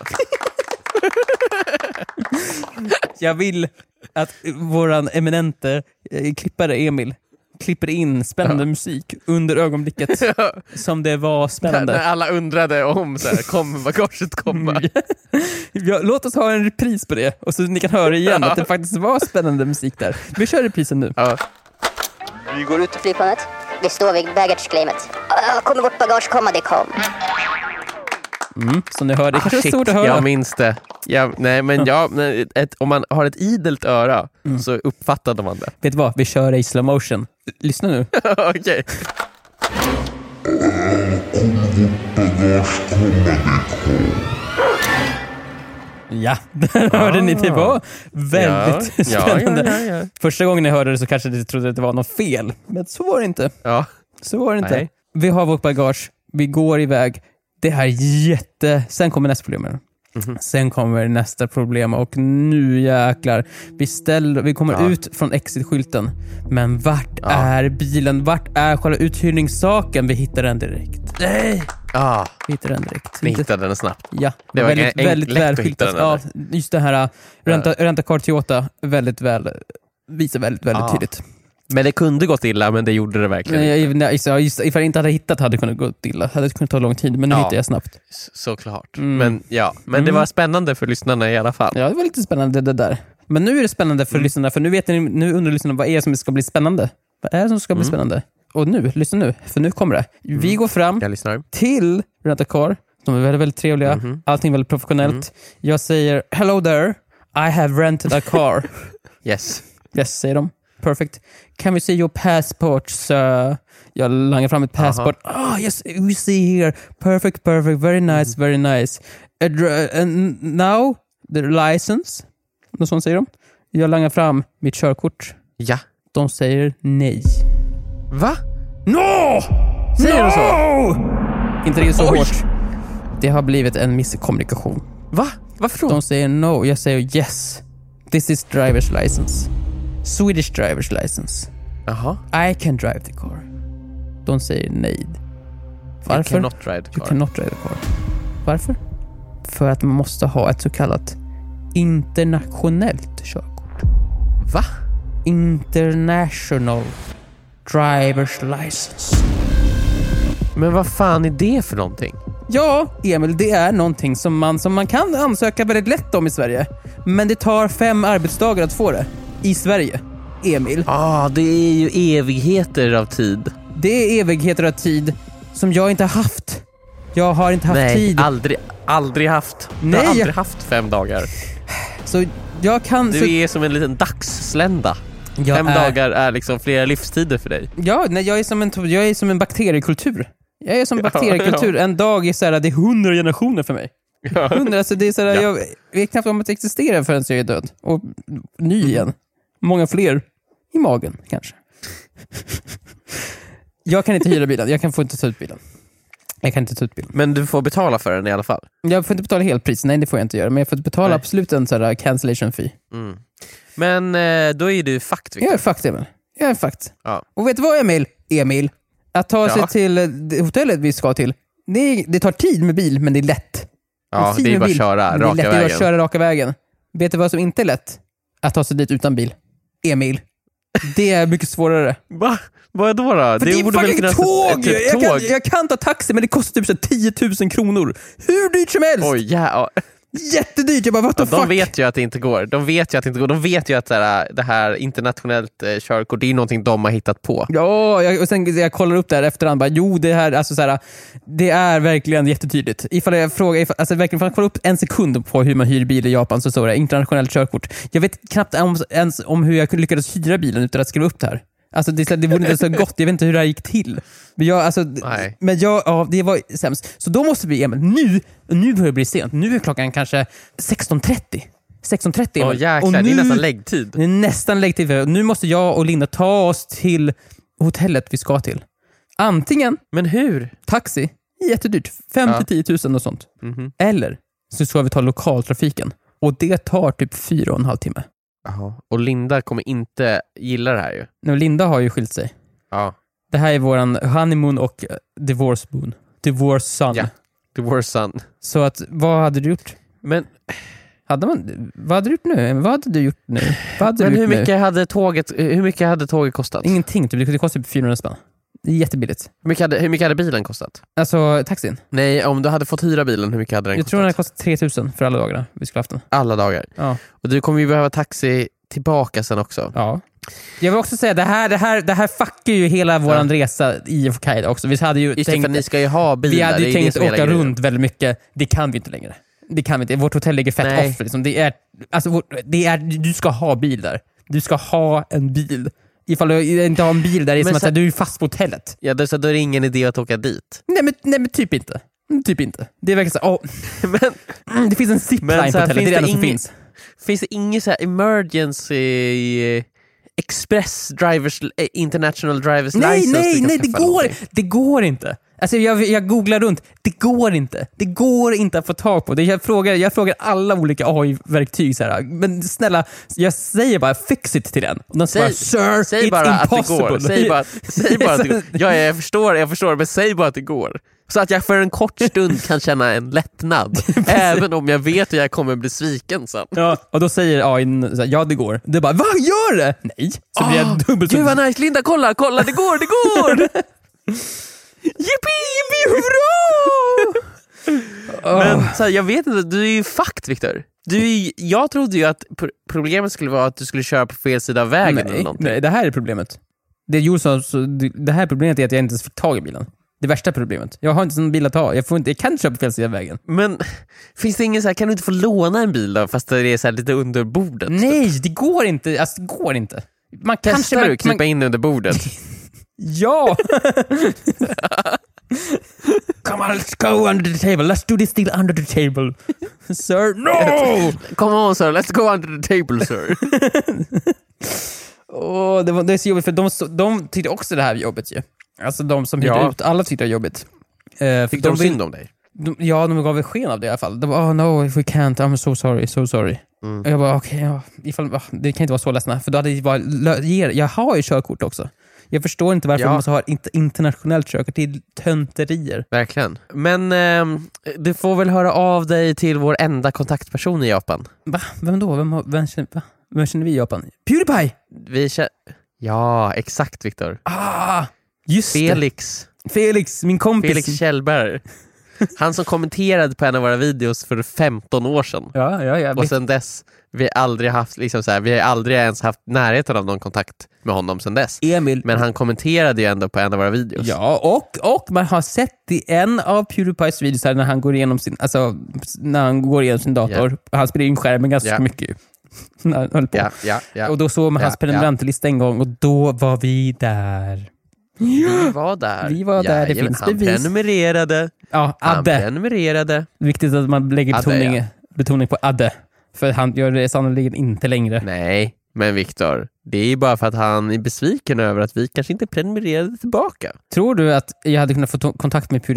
Jag vill att våran eminente eh, klippare Emil klipper in spännande musik under ögonblicket som det var När spännande. alla undrade om så här, kommer bagaget komma? Ja, låt oss ha en repris på det och så ni kan höra igen att det faktiskt var spännande musik där. Vi kör reprisen nu. Ja. Vi går ut till flygplanet. Vi står vid baggage claimet. Ah, kommer vårt bagage komma? Det kom. Mm, som ni hör, det kanske är Shit, svårt att höra. jag minns det. Ja, nej, men ja, men ett, om man har ett idelt öra Mm. så uppfattade man det. Vet du vad? Vi kör i slow motion. Lyssna nu. Okej. Ja, där hörde ni. Det var väldigt Ja, spännande. ja, ja, ja. Första gången ni hörde det så kanske ni trodde att det var något fel. Men så var det inte. Ja. Så var det inte. Nej. Vi har vårt bagage, vi går iväg. Det här är jätte... Sen kommer nästa problem. Mhm. Sen kommer nästa problem och nu jäklar. Vi, ställer, vi kommer Ja. ut från exit-skylten. Men vart Ja. är bilen? Vart är själva uthyrningssaken? Vi hittar den direkt. Nej! Ah, Vi hittar den direkt. ni Inte- hittade den snabbt. Ja, Det var väldigt, enk- väldigt lätt att välskyltat. hitta den, Ja, just det här renta, renta car Toyota väldigt väl visar väldigt, väldigt Ah. tydligt. Men det kunde gått illa, men det gjorde det verkligen. Nej, jag, nej, så just, ifall jag inte hade hittat hade det kunnat gå illa. Hade det kunnat ta lång tid, men nu Ja. hittade jag snabbt. S- Såklart. Mm. Men ja, men det Mm. var spännande för lyssnarna i alla fall. Ja, det var lite spännande det där. Men nu är det spännande för Mm. lyssnarna, för nu vet ni, nu undrar lyssnarna vad är det som ska bli spännande? Vad är det som ska bli Mm. spännande? Och nu, lyssna nu, för nu kommer det. Vi går fram Jag lyssnar. till Rent a Car. De är väldigt, väldigt trevliga. Mhm. Allting väldigt professionellt. Mm. Jag säger, hello there, I have rented a car. Yes. Yes, säger de. Perfect. Can we see your passport, sir? Jag langar fram ett passport. Ah, yes, we see here. Perfect, perfect. Very nice, very nice. Adr- and now, the license. Något sånt säger de. Jag langar fram mitt körkort. Ja. De säger nej. Va? No! Säger de så? Inte riktigt så Oj! hårt. Det har blivit en misskommunikation. Va? Varför då? De säger no. Jag säger yes. This is driver's license. Swedish driver's license. Jaha. I can drive the car. De säger nej. You Varför? cannot ride the You car. cannot drive the car. Varför? För att man måste ha ett så kallat internationellt körkort. Va? International driver's license. Men vad fan är det för någonting? Ja, Emil, det är någonting som man, som man kan ansöka väldigt lätt om i Sverige. Men det tar fem arbetsdagar att få det. I Sverige. Emil. Ah, det är ju evigheter av tid. Det är evigheter av tid som jag inte har haft. Jag har inte haft Nej, tid. aldrig, aldrig haft. Du Nej, har aldrig jag- haft fem dagar. Så jag kan... så, Du är som en liten dagslända. jag Fem är, dagar är liksom flera livstider för dig. Ja, nej, jag är som en, jag är som en bakteriekultur. Jag är som Ja, bakteriekultur. En dag är så här, det är hundra generationer för mig. Hundra, alltså det är så här, Ja. jag vet knappt om att existera förrän jag är död. Och ny igen. Många fler i magen, kanske. Jag kan inte hyra bilen. Jag kan få inte ta ut bilen. Jag kan inte ta ut bild. Men du får betala för den i alla fall. Jag får inte betala helt pris, nej det får jag inte göra. Men jag får betala Nej. absolut en sån här cancellation fee. Mm. Men eh, då är du fakt, Victor. Jag är fakt, Emil. Jag är fakt. Ja. Och vet du vad, Emil? Emil. Att ta sig Ja. till eh, det hotellet vi ska till. Det, är, det tar tid med bil, men det är lätt. Ja, fin det är med bara att bil, köra men det är raka lätt, Det är bara vägen. att köra raka vägen. Vet du vad som inte är lätt? Att ta sig dit utan bil. Emil. Det är mycket svårare. Va? Vad är då då? För det, är borde väl fucking kunna- tåg! Typ jag, kan, tåg. jag kan ta taxi, men det kostar typ så tio tusen kronor. Hur dyrt som helst! Oj, ja. Jättedyrt. Jag bara, what the Ja, fuck? de vet ju att det inte går. De vet ju att det inte går. De vet ju att så här, det här internationellt eh, körkort, det är någonting de har hittat på. Ja, jag, och sen jag kollar upp där efterhand, bara, jo det här, alltså så här, det är verkligen jättetydligt. Ifall jag frågar, ifall, alltså verkligen, ifall jag kollar upp en sekund på hur man hyr bil i Japan, så står det internationellt körkort. Jag vet knappt om, ens om hur jag lyckades hyra bilen utan att skriva upp det här. Alltså det, det vore inte så gott, jag vet inte hur det här gick till. Men jag, alltså, Nej. men jag, ja, det var sämst. Så då måste vi, Emil, nu, nu börjar det bli sent. Nu är klockan kanske sexton trettio. sexton trettio, Åh Emil. jäklar, Och det är nu- nästan läggtid. Det är nästan läggtid. Nu måste jag och Linda ta oss till hotellet vi ska till. Antingen Men hur? taxi, jättedyrt, fem till tio tusen och sånt. Mhm. Eller så ska vi ta lokaltrafiken. Och det tar typ fyra och en halv timme. Jaha. Och Linda kommer inte gilla det här ju. Nu, Linda har ju skilt sig. Ja. Det här är våran honeymoon och eh, divorce moon. Divorce son. Ja. The worst son. Så att, vad hade du gjort? Men, Hade man, vad hade du gjort nu? Vad hade du gjort nu? Vad hade men du hur gjort nu? mycket hade tåget hur mycket hade tåget kostat? Ingenting, typ. Det kostar typ fyrahundra spänn. Det är jättebilligt. Hur mycket hade, hur mycket hade bilen kostat? Alltså, taxin. Nej, om du hade fått hyra bilen, hur mycket hade den Jag kostat? tror den hade kostat tre tusen för alla dagarna vi skulle haft den. Alla dagar. Ja. Och du kommer ju behöva taxi tillbaka sen också. Ja. Jag vill också säga, det här, det här, det här fuckar ju hela våran resa i Hokkaido också. Vi hade ju Just det, tänkt, för ni ska ju ha bilar. vi hade det ju är det tänkt som är hela åka grejen. runt väldigt mycket. Det kan vi inte längre. Det kan vi inte. Vårt hotell ligger fett Nej. off. Liksom. Det är, alltså, vårt- det är, du ska ha bil där. Du ska ha en bil. Ifall du inte har en bil där, det är som Men att sen- du är fast på hotellet. Ja, då, så då är det ingen idé att åka dit. Nej men, nej, men typ inte. Mm, Typ inte. Det är verkligen så, åh, Men mm, det finns en zipline Men på så här, hotellet. Det är finns det enda det som ingen- finns. finns det ingen så här emergency express drivers, eh, international drivers Nej, license? nej, du kan nej, det skaffa går, någonting? det går inte. Alltså jag, jag googlar runt, det går inte. Det går inte att få tag på det. Jag frågar, jag frågar alla olika A I-verktyg så här. Men snälla, jag säger bara fix it till den. Och de Säg, svarar, sir, säg it's bara att det impossible. går. Säg bara, säg bara att det går. Ja, jag förstår, jag förstår, men säg bara att det går. Så att jag för en kort stund kan känna en lättnad. Även om jag vet att jag kommer bli sviken sen. Ja, och då säger A I så här, ja det går. Det är bara, vad gör det? Nej. Så blir jag dubbelt så... Gud vad nice, Linda, kolla, kolla, det går, det går! Yippie, yippie, hurra! Men så här, jag vet inte, du är ju fakt, Victor. Du är, ju- jag trodde ju att pro- problemet skulle vara att du skulle köra på fel sida av vägen eller nej, någonting. nej, det här är problemet. Det, gjorde så, så, det det här problemet är att jag inte ens fick tag i bilen. Det värsta problemet. Jag har inte sån bil att ta. Jag, får inte, jag kan inte köpa på fel sida av vägen. Men finns det ingen så här, kan du inte få låna en bil då, fast det är så här lite under bordet? Nej, det går inte. Alltså, det går inte. Man kanske... Testar Man, du att krypa man, in under bordet? ja! Come on, let's go under the table. Let's do this deal under the table. Sir, no! Come on sir, let's go under the table sir. Åh, det, var, det är så jobbigt, för de, de tyckte också det här jobbigt ju. Alltså de som hyrde Ja. ut, alla tyckte det var jobbigt. Uh, Fick de synd om dig? De, ja, de gav väl sken av det i alla fall. De bara, oh no, if we can't, I'm so sorry, so sorry. Mm. Och jag bara, okej, okay, ja, ifall, ah, det kan inte vara så ledsna. För då hade jag bara, lö- ge- jag har ju körkort också. Jag förstår inte varför Ja. man måste ha ett int- internationellt körkort. Det är tönterier. Verkligen. Men ehm, du får väl höra av dig till vår enda kontaktperson i Japan. Va? Vem då? Vem, har- vem, känner, va? Vem känner vi i Japan? PewDiePie! Vi kä- Ja, exakt Victor. Ah, just Felix. det. Felix, min kompis. Felix Kjellberg. Han som kommenterade på en av våra videos för femton år sedan. Ja, ja, ja. Och sen dess, vi har aldrig haft liksom så här, vi har aldrig ens haft närheten av någon kontakt med honom sen dess. Emil. Men han kommenterade ju ändå på en av våra videos. Ja, och, och man har sett i en av PewDiePies videos här när han går igenom sin, alltså, när han går igenom sin dator. Han spelar in skärmen ganska Ja. mycket ju. När han höll på. Ja, ja, ja. Och då såg man Ja, hans prenumerantlista en gång och då var vi där. Vi var där. Vi var där, det Jajamän, finns han bevis. prenumererade. Ja, Han Adde. prenumererade. Viktigt att man lägger Adde, betoning, ja. betoning på Adde. För han gör det sannolikt inte längre. Nej, men Victor, det är ju bara för att han är besviken över att vi kanske inte prenumererade tillbaka. Tror du att jag hade kunnat få to- kontakt med PewDiePie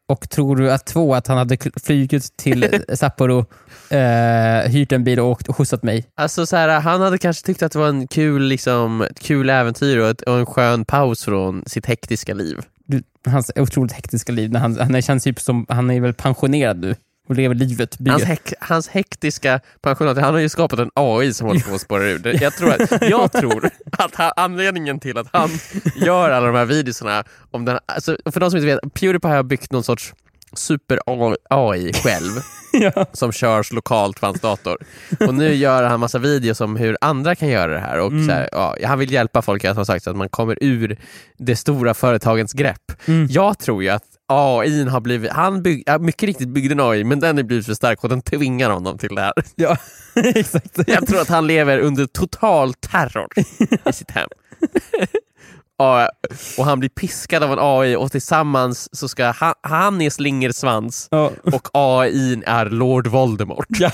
Och tror du att två, att han hade flugit till Sapporo, eh, hyrt en bil och åkt och skjutsat mig? Alltså så här, han hade kanske tyckt att det var en kul, liksom, ett kul äventyr och, ett, och en skön paus från sitt hektiska liv. Du, hans otroligt hektiska liv. När han, han känns typ som, han är väl pensionerad nu och lever livet. Hans, hek, hans hektiska pensionat, han har ju skapat en A I som håller på att spåra ur. Jag tror att, jag tror att han, anledningen till att han gör alla de här videorna, om den, alltså, för de som inte vet, PewDiePie har byggt någon sorts super-A I själv ja. som körs lokalt på hans dator. Och nu gör han massa videos om hur andra kan göra det här. Och mm. så här, ja, han vill hjälpa folk, att ha sagt, så att man kommer ur det stora företagens grepp. Mm. Jag tror ju att A I har blivit, han bygg, mycket riktigt byggde en A I, men den är blivit för stark och den tvingar honom till det här. Ja, exakt. Jag tror att han lever under total terror i sitt hem. och, och han blir piskad av en A I och tillsammans så ska han, han är slingersvans ja. Och A I är Lord Voldemort. Ja.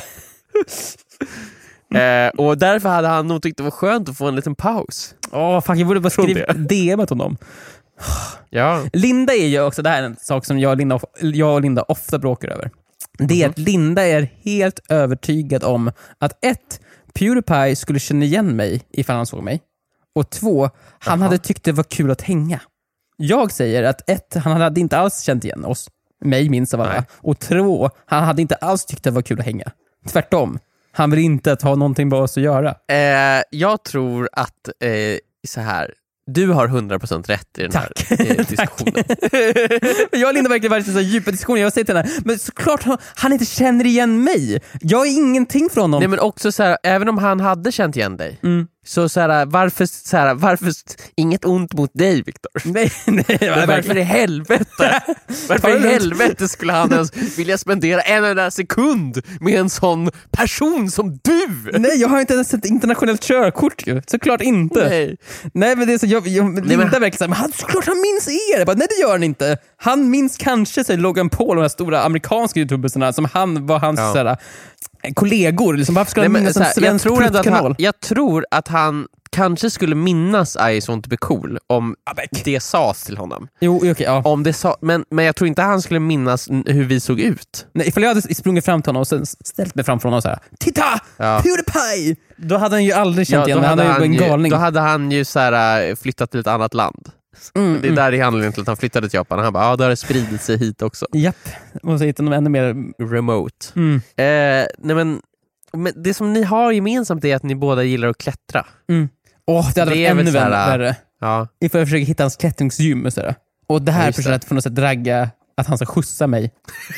eh, och därför hade han nog tyckt det var skönt att få en liten paus. Åh, oh, fuck, jag borde bara skriva D M till honom. Ja. Linda är ju också, det här är en sak som jag och Linda, jag och Linda ofta bråkar över. Det är att Linda är helt övertygad om att ett, PewDiePie skulle känna igen mig ifall han såg mig. Och två, han Aha. hade tyckt det var kul att hänga. Jag säger att ett, han hade inte alls känt igen oss, mig minst av alla. Nej. Och två, han hade inte alls tyckt det var kul att hänga. Tvärtom, han vill inte att ha någonting med oss att göra. Eh, jag tror att eh, så här, du har hundra procent rätt i den Tack. här eh, diskussionen. Jag och Linda verkligen varit i så djupa diskussioner. Jag har sett henne, men såklart han, han inte känner igen mig. Jag är ingenting från honom. Nej, men också så här, även om han hade känt igen dig. Mm. Så så här, varför så här, varför inget ont mot dig, Viktor? Nej, nej, men varför i helvete? Varför i helvete skulle han ens vilja spendera en enda sekund med en sån person som du? Nej, jag har inte ens ett internationellt körkort ju. Såklart inte. Nej. Nej, men det är så jag, jag Linda men... verkar så här, men han, såklart han minns er. Bara, nej, det gör han inte. Han minns kanske så Logan Paul, de här stora amerikanska youtubersarna som han var hans ja. såhär, kollegor. Liksom, varför skulle han minnas en svensk pruttkanal? Jag tror att han kanske skulle minnas I want to be cool om det sades till honom. Jo, okej, okay, ja. Om det sa, men, men jag tror inte han skulle minnas hur vi såg ut. Nej, ifall jag hade sprungit fram till honom och sen ställt mig framför honom och så här: titta! Ja. PewDiePie! Då hade han ju aldrig känt ja, igen, han hade ju en galning. Då hade han ju så här, flyttat till ett annat land. Mm, det är där mm. det handlar till att han flyttade till Japan. Han bara, ja, då har det spridit sig hit också. Japp, och så hittar de ännu mer remote. Mm. Eh, nej men, men det som ni har gemensamt är att ni båda gillar att klättra. Mm. Åh, det hade det varit ännu värre. Ja. Ifall jag försöker hitta hans klättringsgym och sådär. Och det här ja, försöker att på något sätt dragga att han ska skjutsa mig.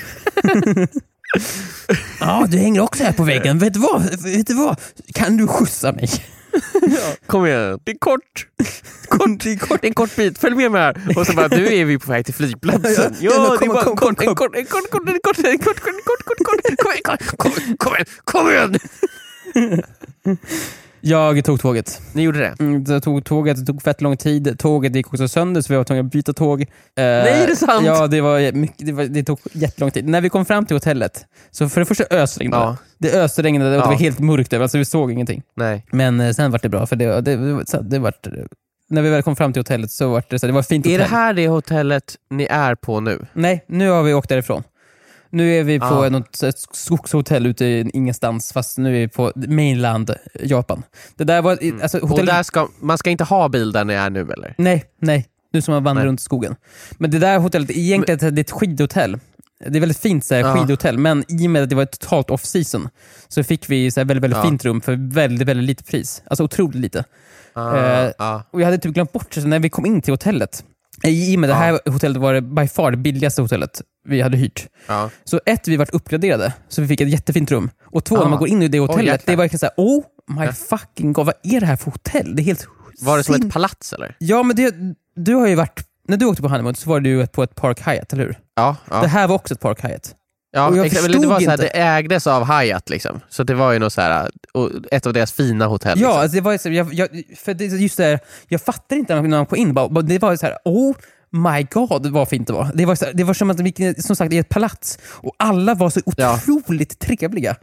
Ja, du hänger också här på väggen. Vet du vad? Vet du vad? Kan du skjutsa mig? Ja. Kom igen, det är kort. kort, det är kort. Det är en kort bit, följ med mig här. Och så bara, du är vi på väg till flygplatsen. Ja, det är bara kort, en kort, en kort, en kort, en kort, en kort, kort, kort, kom igen, kom igen, kom igen. Jag tog tåget. Ni gjorde det? Mm, jag tog tåget, det tog fett lång tid. Tåget gick också sönder så vi var tvungna att byta tåg. Uh, Nej, det är sant! Ja, det, var mycket, det, var, det tog jättelång tid. När vi kom fram till hotellet, så för det första ösregnade. Ja. Det ösregnade och ja. det var helt mörkt över, alltså vi såg ingenting. Nej. Men uh, sen var det bra, för det, det, det, det var... När vi väl kom fram till hotellet så var det så det var ett fint hotell. Är det här det hotellet ni är på nu? Nej, nu har vi åkt därifrån. Nu är vi på ah. något skogshotell ute i ingenstans, fast nu är vi på mainland Japan. Det där var, mm. alltså, hotell... Och där ska, man ska inte ha bil där ni är nu, eller? Nej, nej. Nu som man vandrar nej. runt i skogen. Men det där hotellet, egentligen men... det är ett skidhotell. Det är väldigt fint så här, ah. skidhotell, men i och med att det var ett totalt off-season så fick vi så här, väldigt, väldigt ah. fint rum för väldigt, väldigt lite pris. Alltså otroligt lite. Ah. Eh, ah. Och jag hade typ glömt bort det när vi kom in till hotellet. I och med det här ja. hotellet var det by far det billigaste hotellet vi hade hyrt. Ja. Så ett, vi vart uppgraderade, så vi fick ett jättefint rum. Och två, ja. när man går in i det hotellet, oh, det var så här, oh my ja. fucking god, vad är det här för hotell? Det är helt var det som sin... ett palats eller? Ja, men det, du har ju varit, när du åkte på honeymoon så var du på ett Park Hyatt, eller hur? Ja. ja. Det här var också ett Park Hyatt. Ja, och jag exakt, det var så här, det ägdes av Hyatt liksom. Så det var ju något så här, ett av deras fina hotell. Ja, liksom. alltså det var så jag, jag för det just det, jag fattar inte när man kom in bara, det var så här, oh my god, vad fint det var. Det var, så, det var som att vi som sagt i ett palats och alla var så otroligt ja. trevliga.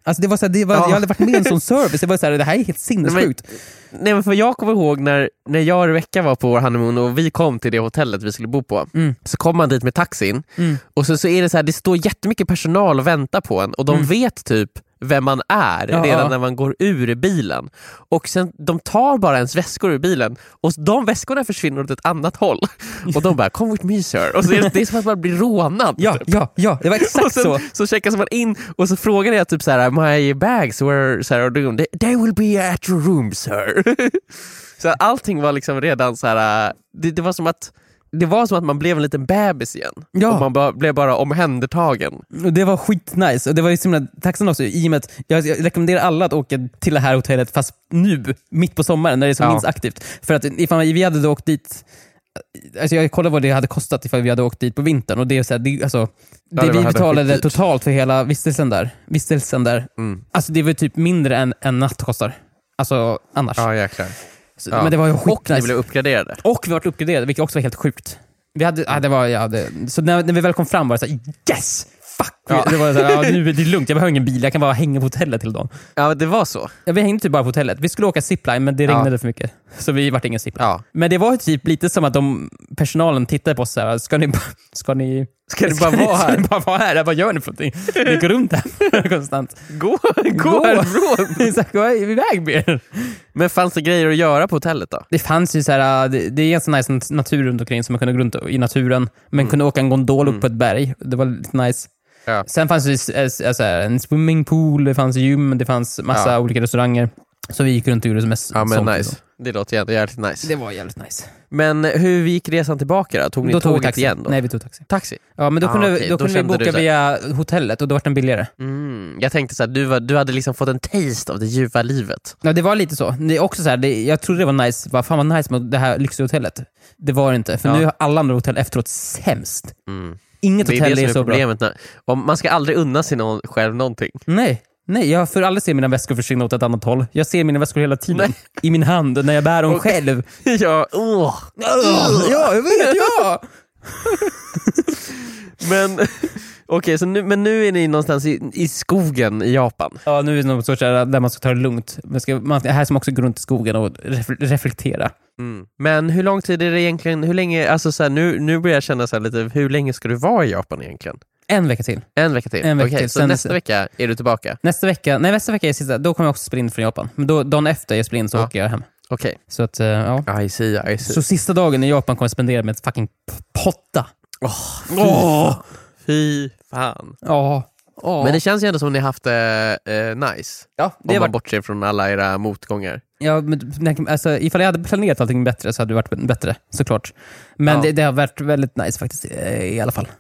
Alltså det var så här, det var, Ja. jag hade varit med i en sån service. Det var så här, det här är helt sinnessjukt. Nej, men för jag kommer ihåg när, när jag och Rebecca var på vår honeymoon och vi kom till det hotellet vi skulle bo på. Mm. Så kom man dit med taxin Mm. och så, så är det så här, det står jättemycket personal och väntar på en och de Mm. vet typ vem man är Ja, redan ja. när man går ur bilen. Och sen de tar bara ens väskor ur bilen och de väskorna försvinner åt ett annat håll. Och de bara, come with me sir. Och så är det, det är som att man blir rånad. Ja, typ. ja, ja, det var Och exakt sen så. så checkas man in och så frågar jag typ så här, my bags were så här, they, they will be at your room sir. Så allting var liksom redan så här, det, det var som att det var som att man blev en liten bebis igen. Ja. Och man bara, blev bara omhändertagen. Och det var skitnice. Och det var ju så himla tacksam också, i och med att jag, jag rekommenderar alla att åka till det här hotellet fast nu, mitt på sommaren, när det är som Ja. minst aktivt. För att ifall vi hade då åkt dit, alltså jag kollade vad det hade kostat ifall vi hade åkt dit på vintern, och det är så här, det, alltså, det, det vi hade betalade skitdyrt. totalt för hela vistelsen där, vistelsen där. Mm. Alltså det var typ mindre än en natt kostar. Alltså annars. Ja, jäklar. Så, Ja. Men det var ju Och ni skitnice. blev uppgraderade. Och vi var uppgraderade, vilket också var helt sjukt. Vi hade, ah, det var, ja, det, så när, när vi väl kom fram var det så här, yes! Fuck! Ja. Det var så här, ja, nu är det lugnt, jag behöver ingen bil, jag kan bara hänga på hotellet till dagen. Ja, det var så. Ja, vi hängde typ bara på hotellet. Vi skulle åka zipline, men det Ja. regnade för mycket. Så vi vart ingen zipline. Ja. Men det var typ lite som att de, personalen tittade på oss så här, ska ni, bara- ska ni, Ska ni bara vara Ska här? ni bara vara här? Vad gör ni för någonting? Ni går runt här konstant. Gå, gå härifrån. Exakt, gå iväg med er. Men fanns det grejer att göra på hotellet då? Det fanns ju så här, det, det är ganska nice natur runt omkring, så man kunde gå runt i naturen, men Mm. kunde åka en gondol upp Mm. på ett berg. Det var lite nice. Ja. Sen fanns det ju, eh, så här, en swimmingpool, det fanns gym, det fanns massa Ja. olika restauranger. Så vi gick runt och gjorde det mest Ja, men sånt, nice. liksom. Det låter jävligt, jävligt nice. Det var jävligt nice. Men hur gick resan tillbaka då? Tog ni Då tog vi tåget taxi. igen då? Nej, vi tog taxi. Taxi? Ja, men då Ah, kunde, okej. då Då kunde vi kände du boka så via hotellet och då var den billigare. Mm. Jag tänkte så här, du, var, du hade liksom fått en taste av det ljuva livet. Ja, det var lite så. Det är också så här, det, jag trodde det var nice, vad fan var nice med det här lyxiga hotellet. Det var det inte, för Ja. nu har alla andra hotell efteråt sämst. Mm. Inget Det är hotell det är, som är så bra. problemet. När, om man ska aldrig unna sig någon, själv någonting. Nej, nej, jag får aldrig se mina väskor försvinna åt ett annat håll. Jag ser mina väskor hela tiden. Nej. I min hand, när jag bär dem Och- själv. Ja, åh. Ja, jag vet, ja! Men okej, så nu, men nu är ni någonstans i, i skogen i Japan. Ja, nu är det något sorts där där man ska ta det lugnt. Man ska, man, det här som också går runt i skogen och ref- reflektera. Mm. Men hur lång tid är det egentligen? Hur länge, alltså så här, nu, nu börjar jag känna så här lite, hur länge ska du vara i Japan egentligen? En vecka till. En vecka till? En vecka Okej, till. så Sen- nästa vecka är du tillbaka? Nästa vecka, nej nästa vecka är sista, då kommer jag också spela in från Japan. Men då, dagen efter jag spelar in så Ja. åker jag hem. Okej. Så att, eh, ja. I see, I see. Så sista dagen i Japan kommer jag spendera med ett fucking p- potta. Åh, fy fan. Ja. Men det känns ju ändå som ni haft det eh, nice. ja, Om det man var, bortser från alla era motgångar. ja, men, nej, alltså, ifall jag hade planerat allting bättre så hade det varit bättre, såklart. Men Ja. det, det har varit väldigt nice faktiskt, eh, i alla fall.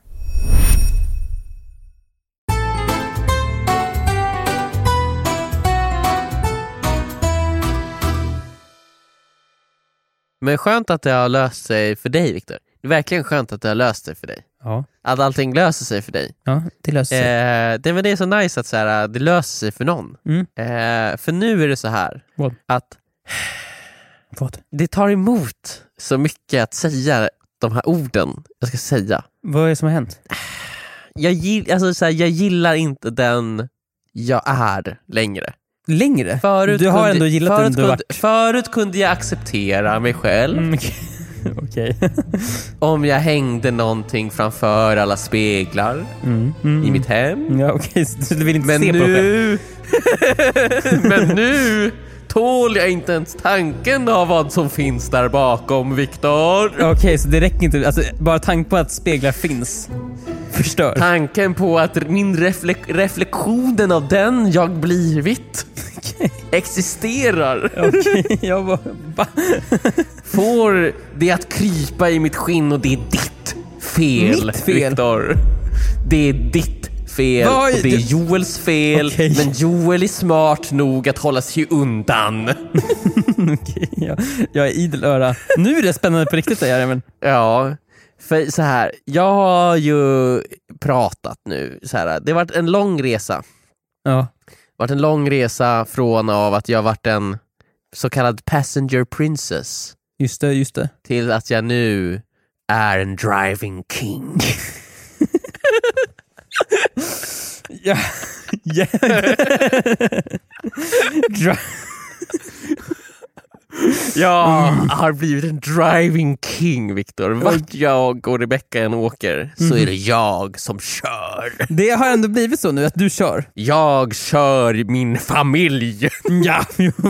Men skönt att det har löst sig för dig, Viktor. Det är verkligen skönt att det har löst sig för dig. Ja, Att allting löser sig för dig. ja det löser sig. Eh, det, men det är så nice att så här, det löser sig för någon. Mm. Eh, för nu är det så här Vad? att Vad? det tar emot så mycket att säga de här orden jag ska säga. Vad är det som har hänt? Jag, gill, alltså, så här, jag gillar inte den jag är längre. Längre? Förut Du har kunde, ändå gillat förut den du kunde, varit. förut kunde jag acceptera mig själv Mm, okej. Okej. om jag hängde någonting framför alla speglar Mm, mm. i mitt hem. Ja, okej, så du vill inte Men se på det själv? nu Men nu tål jag inte ens tanken av vad som finns där bakom, Viktor. Okej, så det räcker inte. Alltså, bara tanken på att speglar finns förstör. Tanken på att min reflek- reflektionen av den jag blivit existerar Okej, jag bara... Va? får det att krypa i mitt skinn, och det är ditt fel, Mitt fel? Viktor. Det är ditt fel Vad är och det är det? Joels fel. Okej. Men Joel är smart nog att hålla sig undan. Okej, jag, jag är idel öra. Nu är det spännande på riktigt, säger jag. Men... Ja, för så här, jag har ju pratat nu så här, det har varit en lång resa. Ja. varit en lång resa från av att jag varit en så kallad passenger princess Just det, just det. till att jag nu är en driving king. Ja, Yeah. Dri- Jag har blivit en driving king, Viktor. Vart jag och Rebecca än åker så är det jag som kör. det har ändå blivit så nu att du kör. Jag kör min familj. Ja.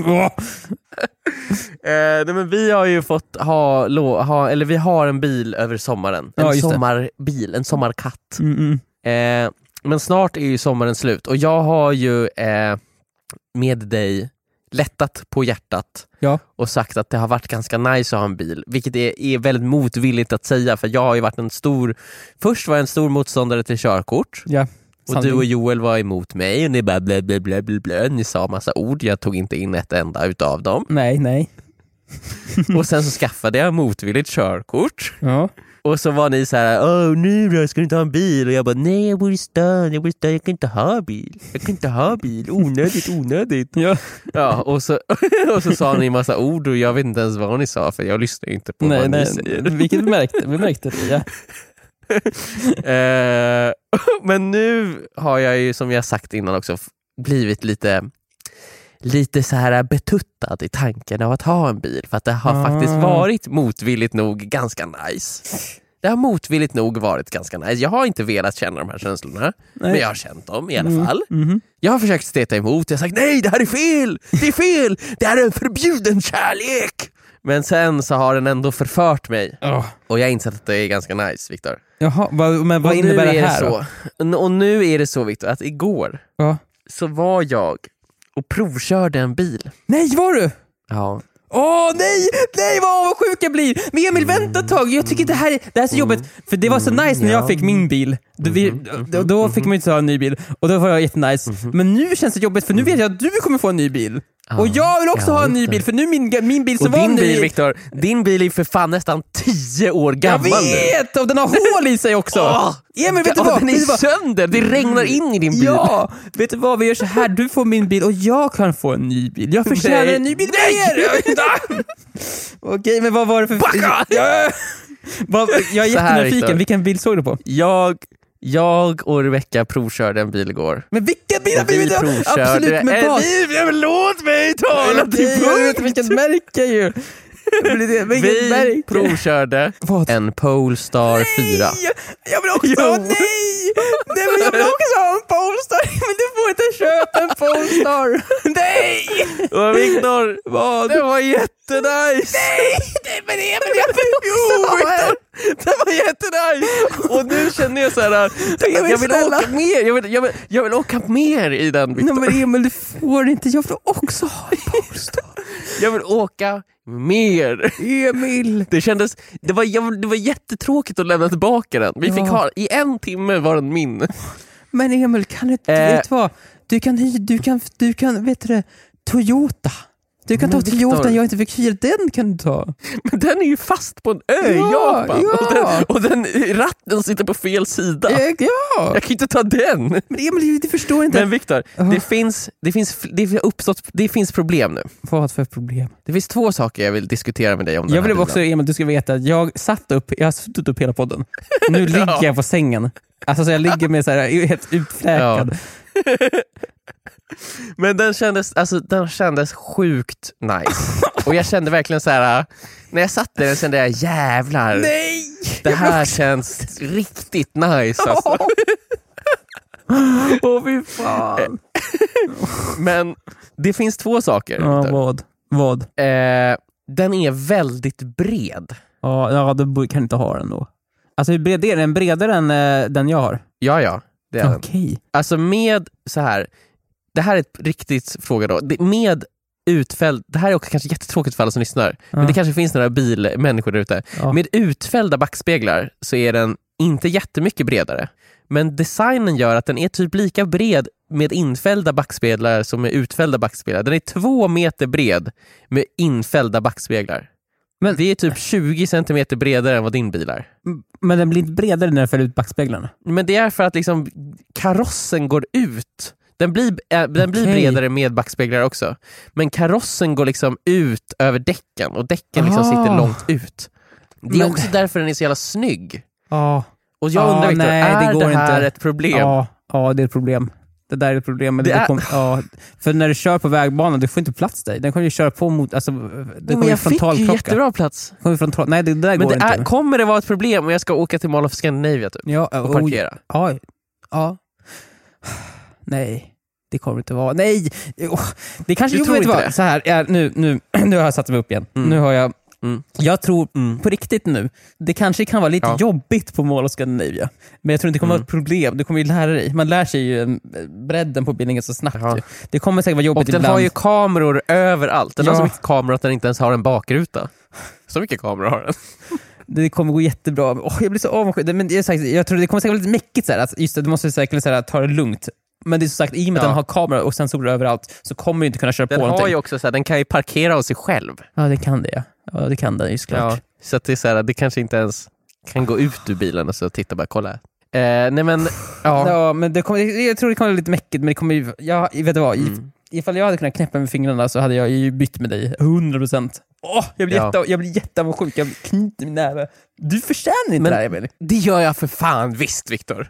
eh, nej, men vi har ju fått ha, lo, ha eller vi har en bil över sommaren. En Ja, just det. sommarbil, en sommarkatt. Mm-mm. Eh, men snart är ju sommaren slut och jag har ju eh, med dig lättat på hjärtat Ja. och sagt att det har varit ganska nice att ha en bil, vilket är, är väldigt motvilligt att säga, för jag har ju varit en stor först var jag en stor motståndare till körkort. Ja. Och du och Joel var emot mig och ni bara blä, blä, blä, blä, blä. Ni sa massa ord, jag tog inte in ett enda utav dem. Nej, nej. Och sen så skaffade jag motvilligt körkort. Ja. Och så var ni så här: åh nu då, ska du inte ha en bil? Och jag bara, nej jag bor i stan, jag bor i stan, jag kan inte ha bil. Jag kan inte ha bil, onödigt, onödigt. Ja. Ja, och så, och så sa ni en massa ord och jag vet inte ens vad ni sa, för jag lyssnar inte på Nej, vad nej. ni säger. Vilket vi märkte, vi märkte det, ja. eh, men nu har jag ju, som jag sagt innan också, blivit lite lite så här betuttad i tanken av att ha en bil, för att det har Ah. faktiskt varit motvilligt nog ganska nice. Det har motvilligt nog varit ganska nice. Jag har inte velat känna de här känslorna, men jag har känt dem i alla Mm. fall. Mhm. Jag har försökt steta emot, jag har sagt nej, det här är fel, det är fel, det här är en förbjuden kärlek. Men sen så har den ändå förfört mig. Oh. Och jag har insett att det är ganska nice, Viktor. Jaha, vad, men vad Och innebär nu det är här så. då? Och nu är det så, Viktor, att igår Ja. så var jag och provkörde en bil. Nej, var du? Ja. Åh nej, nej vad avundsjuk jag blir. Men Emil, vänta ett tag, jag tycker det här, det här är så jobbigt. För det var så nice när jag ja. fick min bil. Då, vi, då, då fick man ju inte ha en ny bil. Och då var jag jättenice. Men nu känns det jobbigt, för nu vet jag att du kommer få en ny bil. Och jag vill också ja, ha en ny just det. bil, för nu min, min bil som Och var din ny. bil, Viktor, din bil är för fan nästan tio år Jag gammal nu. vet! Och den har hål i sig också. Åh, Emil, vet du och vad? den Vet du är vad? sönder, det regnar in i din bil. Ja, vet du vad? Vi gör så här, du får min bil och jag kan få en ny bil. Jag förtjänar Nej. en ny bil Nej, mer! Okej, men vad var det för... Backa! Ja, vad, jag är Så här, jättenyfiken, Viktor. vilken bil såg du på? Jag, jag och Rebecca provkörde en bil igår. Men vilken bil har Vi blivit provkörde absolut med en bas? bil. Ja, men låt mig tala till Jag vet punkt. vilket märke ju. Vilket Vi märke? provkörde Vad? en Polestar fyra. Nej, jag vill också Jo. ha, nej! Nej, men jag vill också ha en Polestar, men du får inte köpa en Polestar. Nej! Och Viktor, Vad? det var jättenice. Nej, nej, men Emil, jag vill också Jo, ha en. Viktor, det var jättenice. Och nu känner jag så här att Emil, jag vill snälla. åka mer. Jag vill, jag, vill, jag vill åka mer i den, Nej, Viktor. men Emil, du får inte. Jag vill också ha en Polestar. Jag vill åka mer. Emil. Det kändes, det var, jag, det var jättetråkigt att lämna tillbaka den. Vi Ja. fick ha, i en timme var den min. Men Emil, kan du, Eh. vet du vad? Du kan, hy- du kan, du kan, vet du det, Toyota. Du kan Men ta Toyota, Viktor. jag inte fick hyra, den kan du ta. Men den är ju fast på en ö i Ja, Japan. ja. Och, den, och den, ratten sitter på fel sida. Eh, Ja, Jag kan inte ta den. men Emil, du förstår inte. Men Viktor, Ja. det finns, det, finns, det, har uppstått, det finns problem nu. Vad för problem? Det finns två saker jag vill diskutera med dig om den Jag vill här också, bilen. Emil, du ska veta att jag satt upp, jag har suttit upp hela podden. Nu ligger Ja. jag på sängen. Alltså så jag ligger med så här, helt utfläkad. Men den kändes, alltså, den kändes sjukt nice. Och jag kände verkligen så här, när jag satt där kände jag jävlar. Nej! Det här känns riktigt nice alltså. Åh fy fan. Men det finns två saker. Ja, Viktor. vad? Vad? Eh, den är väldigt bred. Ja, ja, du bo- kan inte ha den då. Alltså hur bred är den? Bredare än eh, den jag har? Ja, ja. Det är den. Okej. Alltså med så här, det här är ett riktigt fråga då. Det- Med utfälld, det här är också kanske jättetråkigt för alla som lyssnar. Men Ja. det kanske finns några bilmänniskor där ute. Ja. Med utfällda backspeglar så är den inte jättemycket bredare. Men designen gör att den är typ lika bred med infällda backspeglar som med utfällda backspeglar. Den är två meter bred med infällda backspeglar. Men det är typ tjugo centimeter bredare än vad din bil är. Men den blir inte bredare när den fäller ut backspeglarna. Men det är för att liksom karossen går ut. Den blir, äh, den blir Okej. bredare med backspeglar också. Men karossen går liksom ut över däcken och däcken liksom Ah. sitter långt ut. Det är Men- också därför den är så jävla snygg. Ja. Och jag Ah, undrar, Victor, nej, det är går det här inte. ett problem? Ja, ja, det är ett problem. Det där är problemet. Det är... Kom, ja, för när du kör på vägbanan, du får inte plats där. Den kommer ju köra på mot... Alltså, det men jag fick ju jättebra plats. Frontal, nej, det där men går det inte. Är, kommer det vara ett problem om jag ska åka till Mall of Scandinavia typ? Ja, och parkera? Ja, ja. Nej, det kommer inte vara. Nej! Det kanske du tror inte vara. Så här, jag, nu, nu, nu har jag satt mig upp igen. Mm. Nu har jag... Mm. Jag tror mm. på riktigt nu, det kanske kan vara lite ja. jobbigt på Mall of Scandinavia, men jag tror inte det kommer mm. vara ett problem. Du kommer ju lära dig. Man lär sig ju bredden på bilden så snabbt. Ja. Det kommer säkert vara jobbigt och den ibland. Har ju kameror överallt. Den ja. har så mycket kameror att den inte ens har en bakruta. Så mycket kameror har den. Det kommer gå jättebra. Oh, jag blir så avundsjuk. Men jag, jag tror det kommer säkert vara lite mäckigt så här, att just det, du måste säkert så här, ta det lugnt. Men det är så sagt, i och med ja. att den har kamera och sensorer överallt så kommer du inte kunna köra den på har någonting. Ju också så här, den kan ju parkera av sig själv. Ja, det kan det. Ja, ja det kan det, just klart. Ja. Så att det är så här, det kanske inte ens kan gå ut ur bilen och så titta bara, kolla. Eh, nej men, ja. ja men det kommer, jag tror det kommer vara lite mäckigt, men det kommer ju, ja, vet du vad, mm. ifall jag hade kunnat knäppa med fingrarna så hade jag ju bytt med dig, hundra procent. Åh, jag blir, ja. jätte, jag blir jätteavundsjuk, jag knyter min näve. Du förtjänar inte men, det här, Emil. Det gör jag för fan visst, Viktor.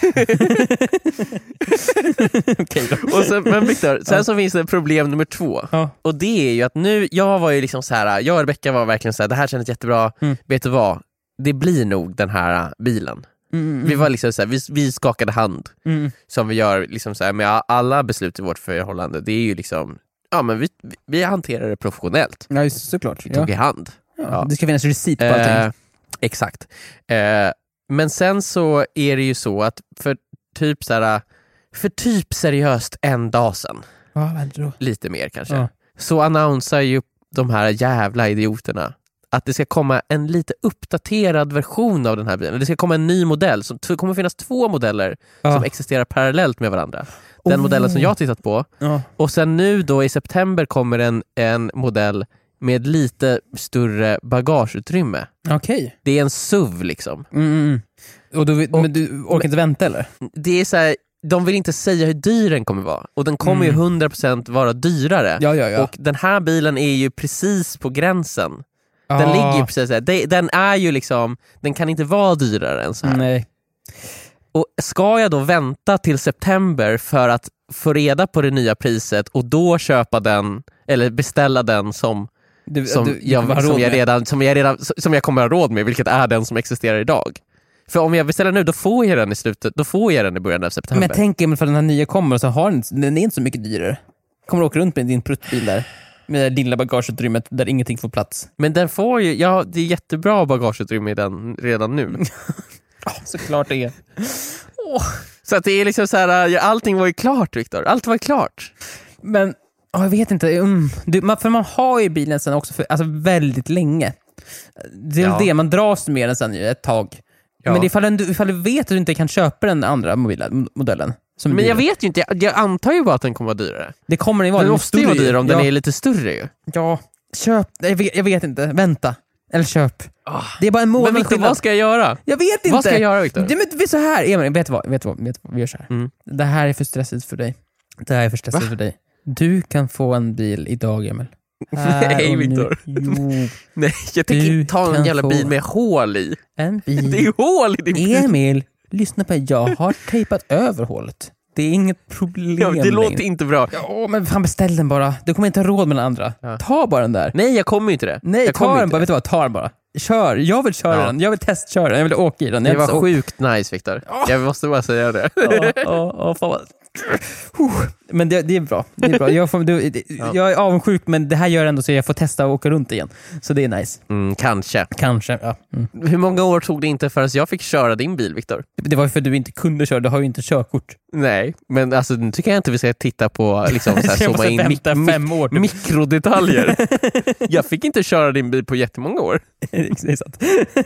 Okej då. Och sen, men Viktor, sen ja. så finns det problem nummer två. Ja. Och det är ju att nu, jag var ju liksom så här, jag och Rebecca var verkligen så här, det här kändes jättebra. Mm. Vet du vad? Det blir nog den här bilen. Mm, mm. Vi var liksom så här, vi, vi skakade hand. Mm. Som vi gör liksom så här, med alla beslut i vårt förhållande. Det är ju liksom, ja men vi, vi hanterar det professionellt. Ja, just, såklart. Vi tog ja. i hand. Ja. Ja. Det ska finnas receipt på allting. Eh, exakt. Eh, men sen så är det ju så att för typ så här, för typ seriöst en dag sedan. Ja, då. Lite mer kanske. Ja. Så annonsar ju de här jävla idioterna att det ska komma en lite uppdaterad version av den här bilen. Det ska komma en ny modell. Så det kommer finnas två modeller ja. som existerar parallellt med varandra. Den oh. modellen som jag har tittat på. Ja. Och sen nu då i september kommer en, en modell med lite större bagageutrymme. Okej. Okay. Det är en S U V liksom. Mm. Och, du, och men du orkar inte vänta eller? Det är så här, de vill inte säga hur dyr den kommer vara. Och den kommer mm. ju hundra procent vara dyrare. Ja, ja, ja. Och den här bilen är ju precis på gränsen. Den ah. ligger ju precis så här. Den är ju liksom, den kan inte vara dyrare än så här. Nej. Och ska jag då vänta till september för att få reda på det nya priset och då köpa den eller beställa den som du, som, du, jag, som, jag redan, som, jag redan, som jag kommer att ha råd med, vilket är den som existerar idag. För om jag beställer nu, då får jag den i slutet, då får jag den i början av september. Men jag tänker, för den här nya kommer så har den, den är inte så mycket dyrare. Kommer du åka runt med din pruttbil där med din lilla bagageutrymmet där ingenting får plats. Men den får ju, ja, det är jättebra bagageutrymme i den redan nu. Ja, såklart det är. Oh. Så att det är liksom så här, allting var ju klart, Viktor. Allt var klart. Men oh, jag vet inte, mm, du, man, för man har ju bilen sen också för, alltså, väldigt länge. Det är ja. det, man dras med den sen ett tag. Ja. Men ifall du, ifall du vet att du inte kan köpa den andra mobila, modellen. Som men jag vet ju inte, jag, jag antar ju bara att den kommer vara dyrare. Det kommer den vara. Den måste ju vara dyrare om ja. den är lite större ju. Ja, köp, jag vet, jag vet inte, vänta. Eller köp. Oh. Det är bara en mål. Men Victor, vad ska jag göra? Jag vet inte. Vad ska jag göra, Victor? Det, men, det är så här, Emil, vet du vad, vet du vad, vet du vad vi gör så här. Mm. Det här är för stressigt för dig. Det här är för stressigt Va? för dig. Du kan få en bil idag, Emil. Nej, Victor. Nej, jag tänker inte ta en jävla bil med hål i. En bil. Det är hål i din bil. Emil, lyssna på, jag har tejpat över hålet. Det är inget problem. Ja, det låter längre. Inte bra. Ja, men fan, beställ den bara. Du kommer inte ha råd med den andra. Ja. Ta bara den där. Nej, jag kommer inte det. Nej, jag ta den bara. Vet du vad, ta den bara. Kör, jag vill köra ja. den. Jag vill testköra den. Jag vill åka i den. Det jag var så... sjukt nice, Victor. Oh. Jag måste bara säga det. Ja, ja, ja, fan vad... Men det, det är bra, det är bra. Jag, får, det, det, ja. jag är avundsjuk, men det här gör ändå så jag får testa och åka runt igen. Så det är nice. Mm, kanske. Kanske, ja. Mm. Hur många år tog det inte förrän jag fick köra din bil, Victor? Det, det var ju för att du inte kunde köra, du har ju inte körkort. Nej, men alltså, nu tycker jag inte vi ska titta på liksom, så här, zooma in mik- fem år, typ. mikrodetaljer. Jag fick inte köra din bil på jättemånga år. Det är sant.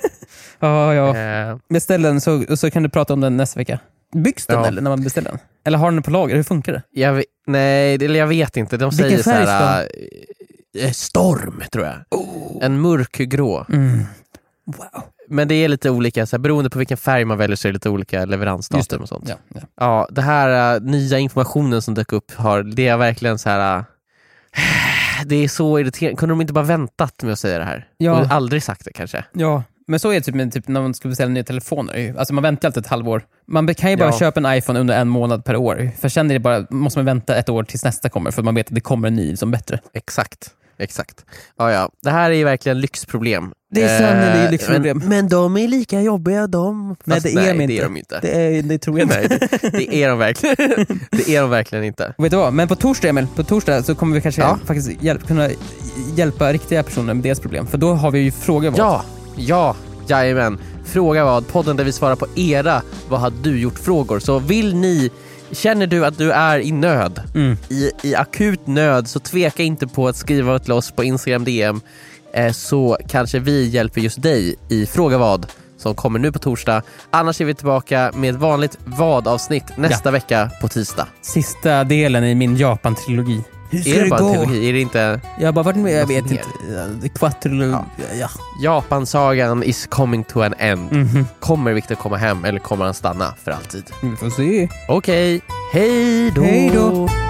Ja, ja. Uh. Beställ den så, så kan du prata om den nästa vecka. Byggs den ja. eller när man beställer den? Eller har den på lager? Hur funkar det? Jag vet, nej, eller jag vet inte. De Vilken säger så här äh, storm, tror jag. Oh. En mörkgrå. Mm. Wow. Men det är lite olika, så här, beroende på vilken färg man väljer så är det lite olika leveransdatum och sånt. Ja, ja. ja det här äh, nya informationen som dök upp har, det är verkligen så här. Äh, det är så irriterande. Kunde de inte bara väntat med att säga det här? Ja. Och aldrig sagt det kanske? Ja, Men så är det typ, med, typ när man ska beställa nya telefoner. Alltså man väntar alltid ett halvår. Man kan ju bara Ja. köpa en iPhone under en månad per år. För sen är det bara, måste man vänta ett år tills nästa kommer. För man vet att det kommer en ny som bättre. Exakt, exakt. Ja, ja. Det här är ju verkligen lyxproblem. Det är sannerligen Eh, lyxproblem. Men, men de är lika jobbiga de. Nej, Fast det är de nej, inte. det är de inte. Det, är, det tror jag Nej, inte. det, det är de verkligen. Det är de verkligen inte. Vet du vad? Men på torsdag, Emil, på torsdag så kommer vi kanske Ja. faktiskt hjälp, kunna hjälpa riktiga personer med deras problem. För då har vi ju frågor. Vad? Ja, ja, jajamän. Fråga vad, podden där vi svarar på era vad har du gjort frågor. Så vill ni, känner du att du är i nöd, Mm. i, i akut nöd, så tveka inte på att skriva till oss på Instagram D M, eh, så kanske vi hjälper just dig i Fråga vad som kommer nu på torsdag. Annars är vi tillbaka med ett vanligt vad-avsnitt nästa Ja. vecka på tisdag. Sista delen i min Japan-trilogi. Hur ska Är det det bara gå? en trilogi? Är det inte Jag har bara varit med, jag Något vet mer? inte. Quattrilogi. Ja. Ja. Japansagan is coming to an end? Mhm. Kommer Victor komma hem eller kommer han stanna för alltid? Vi får se. Okej, hej då! Hej då!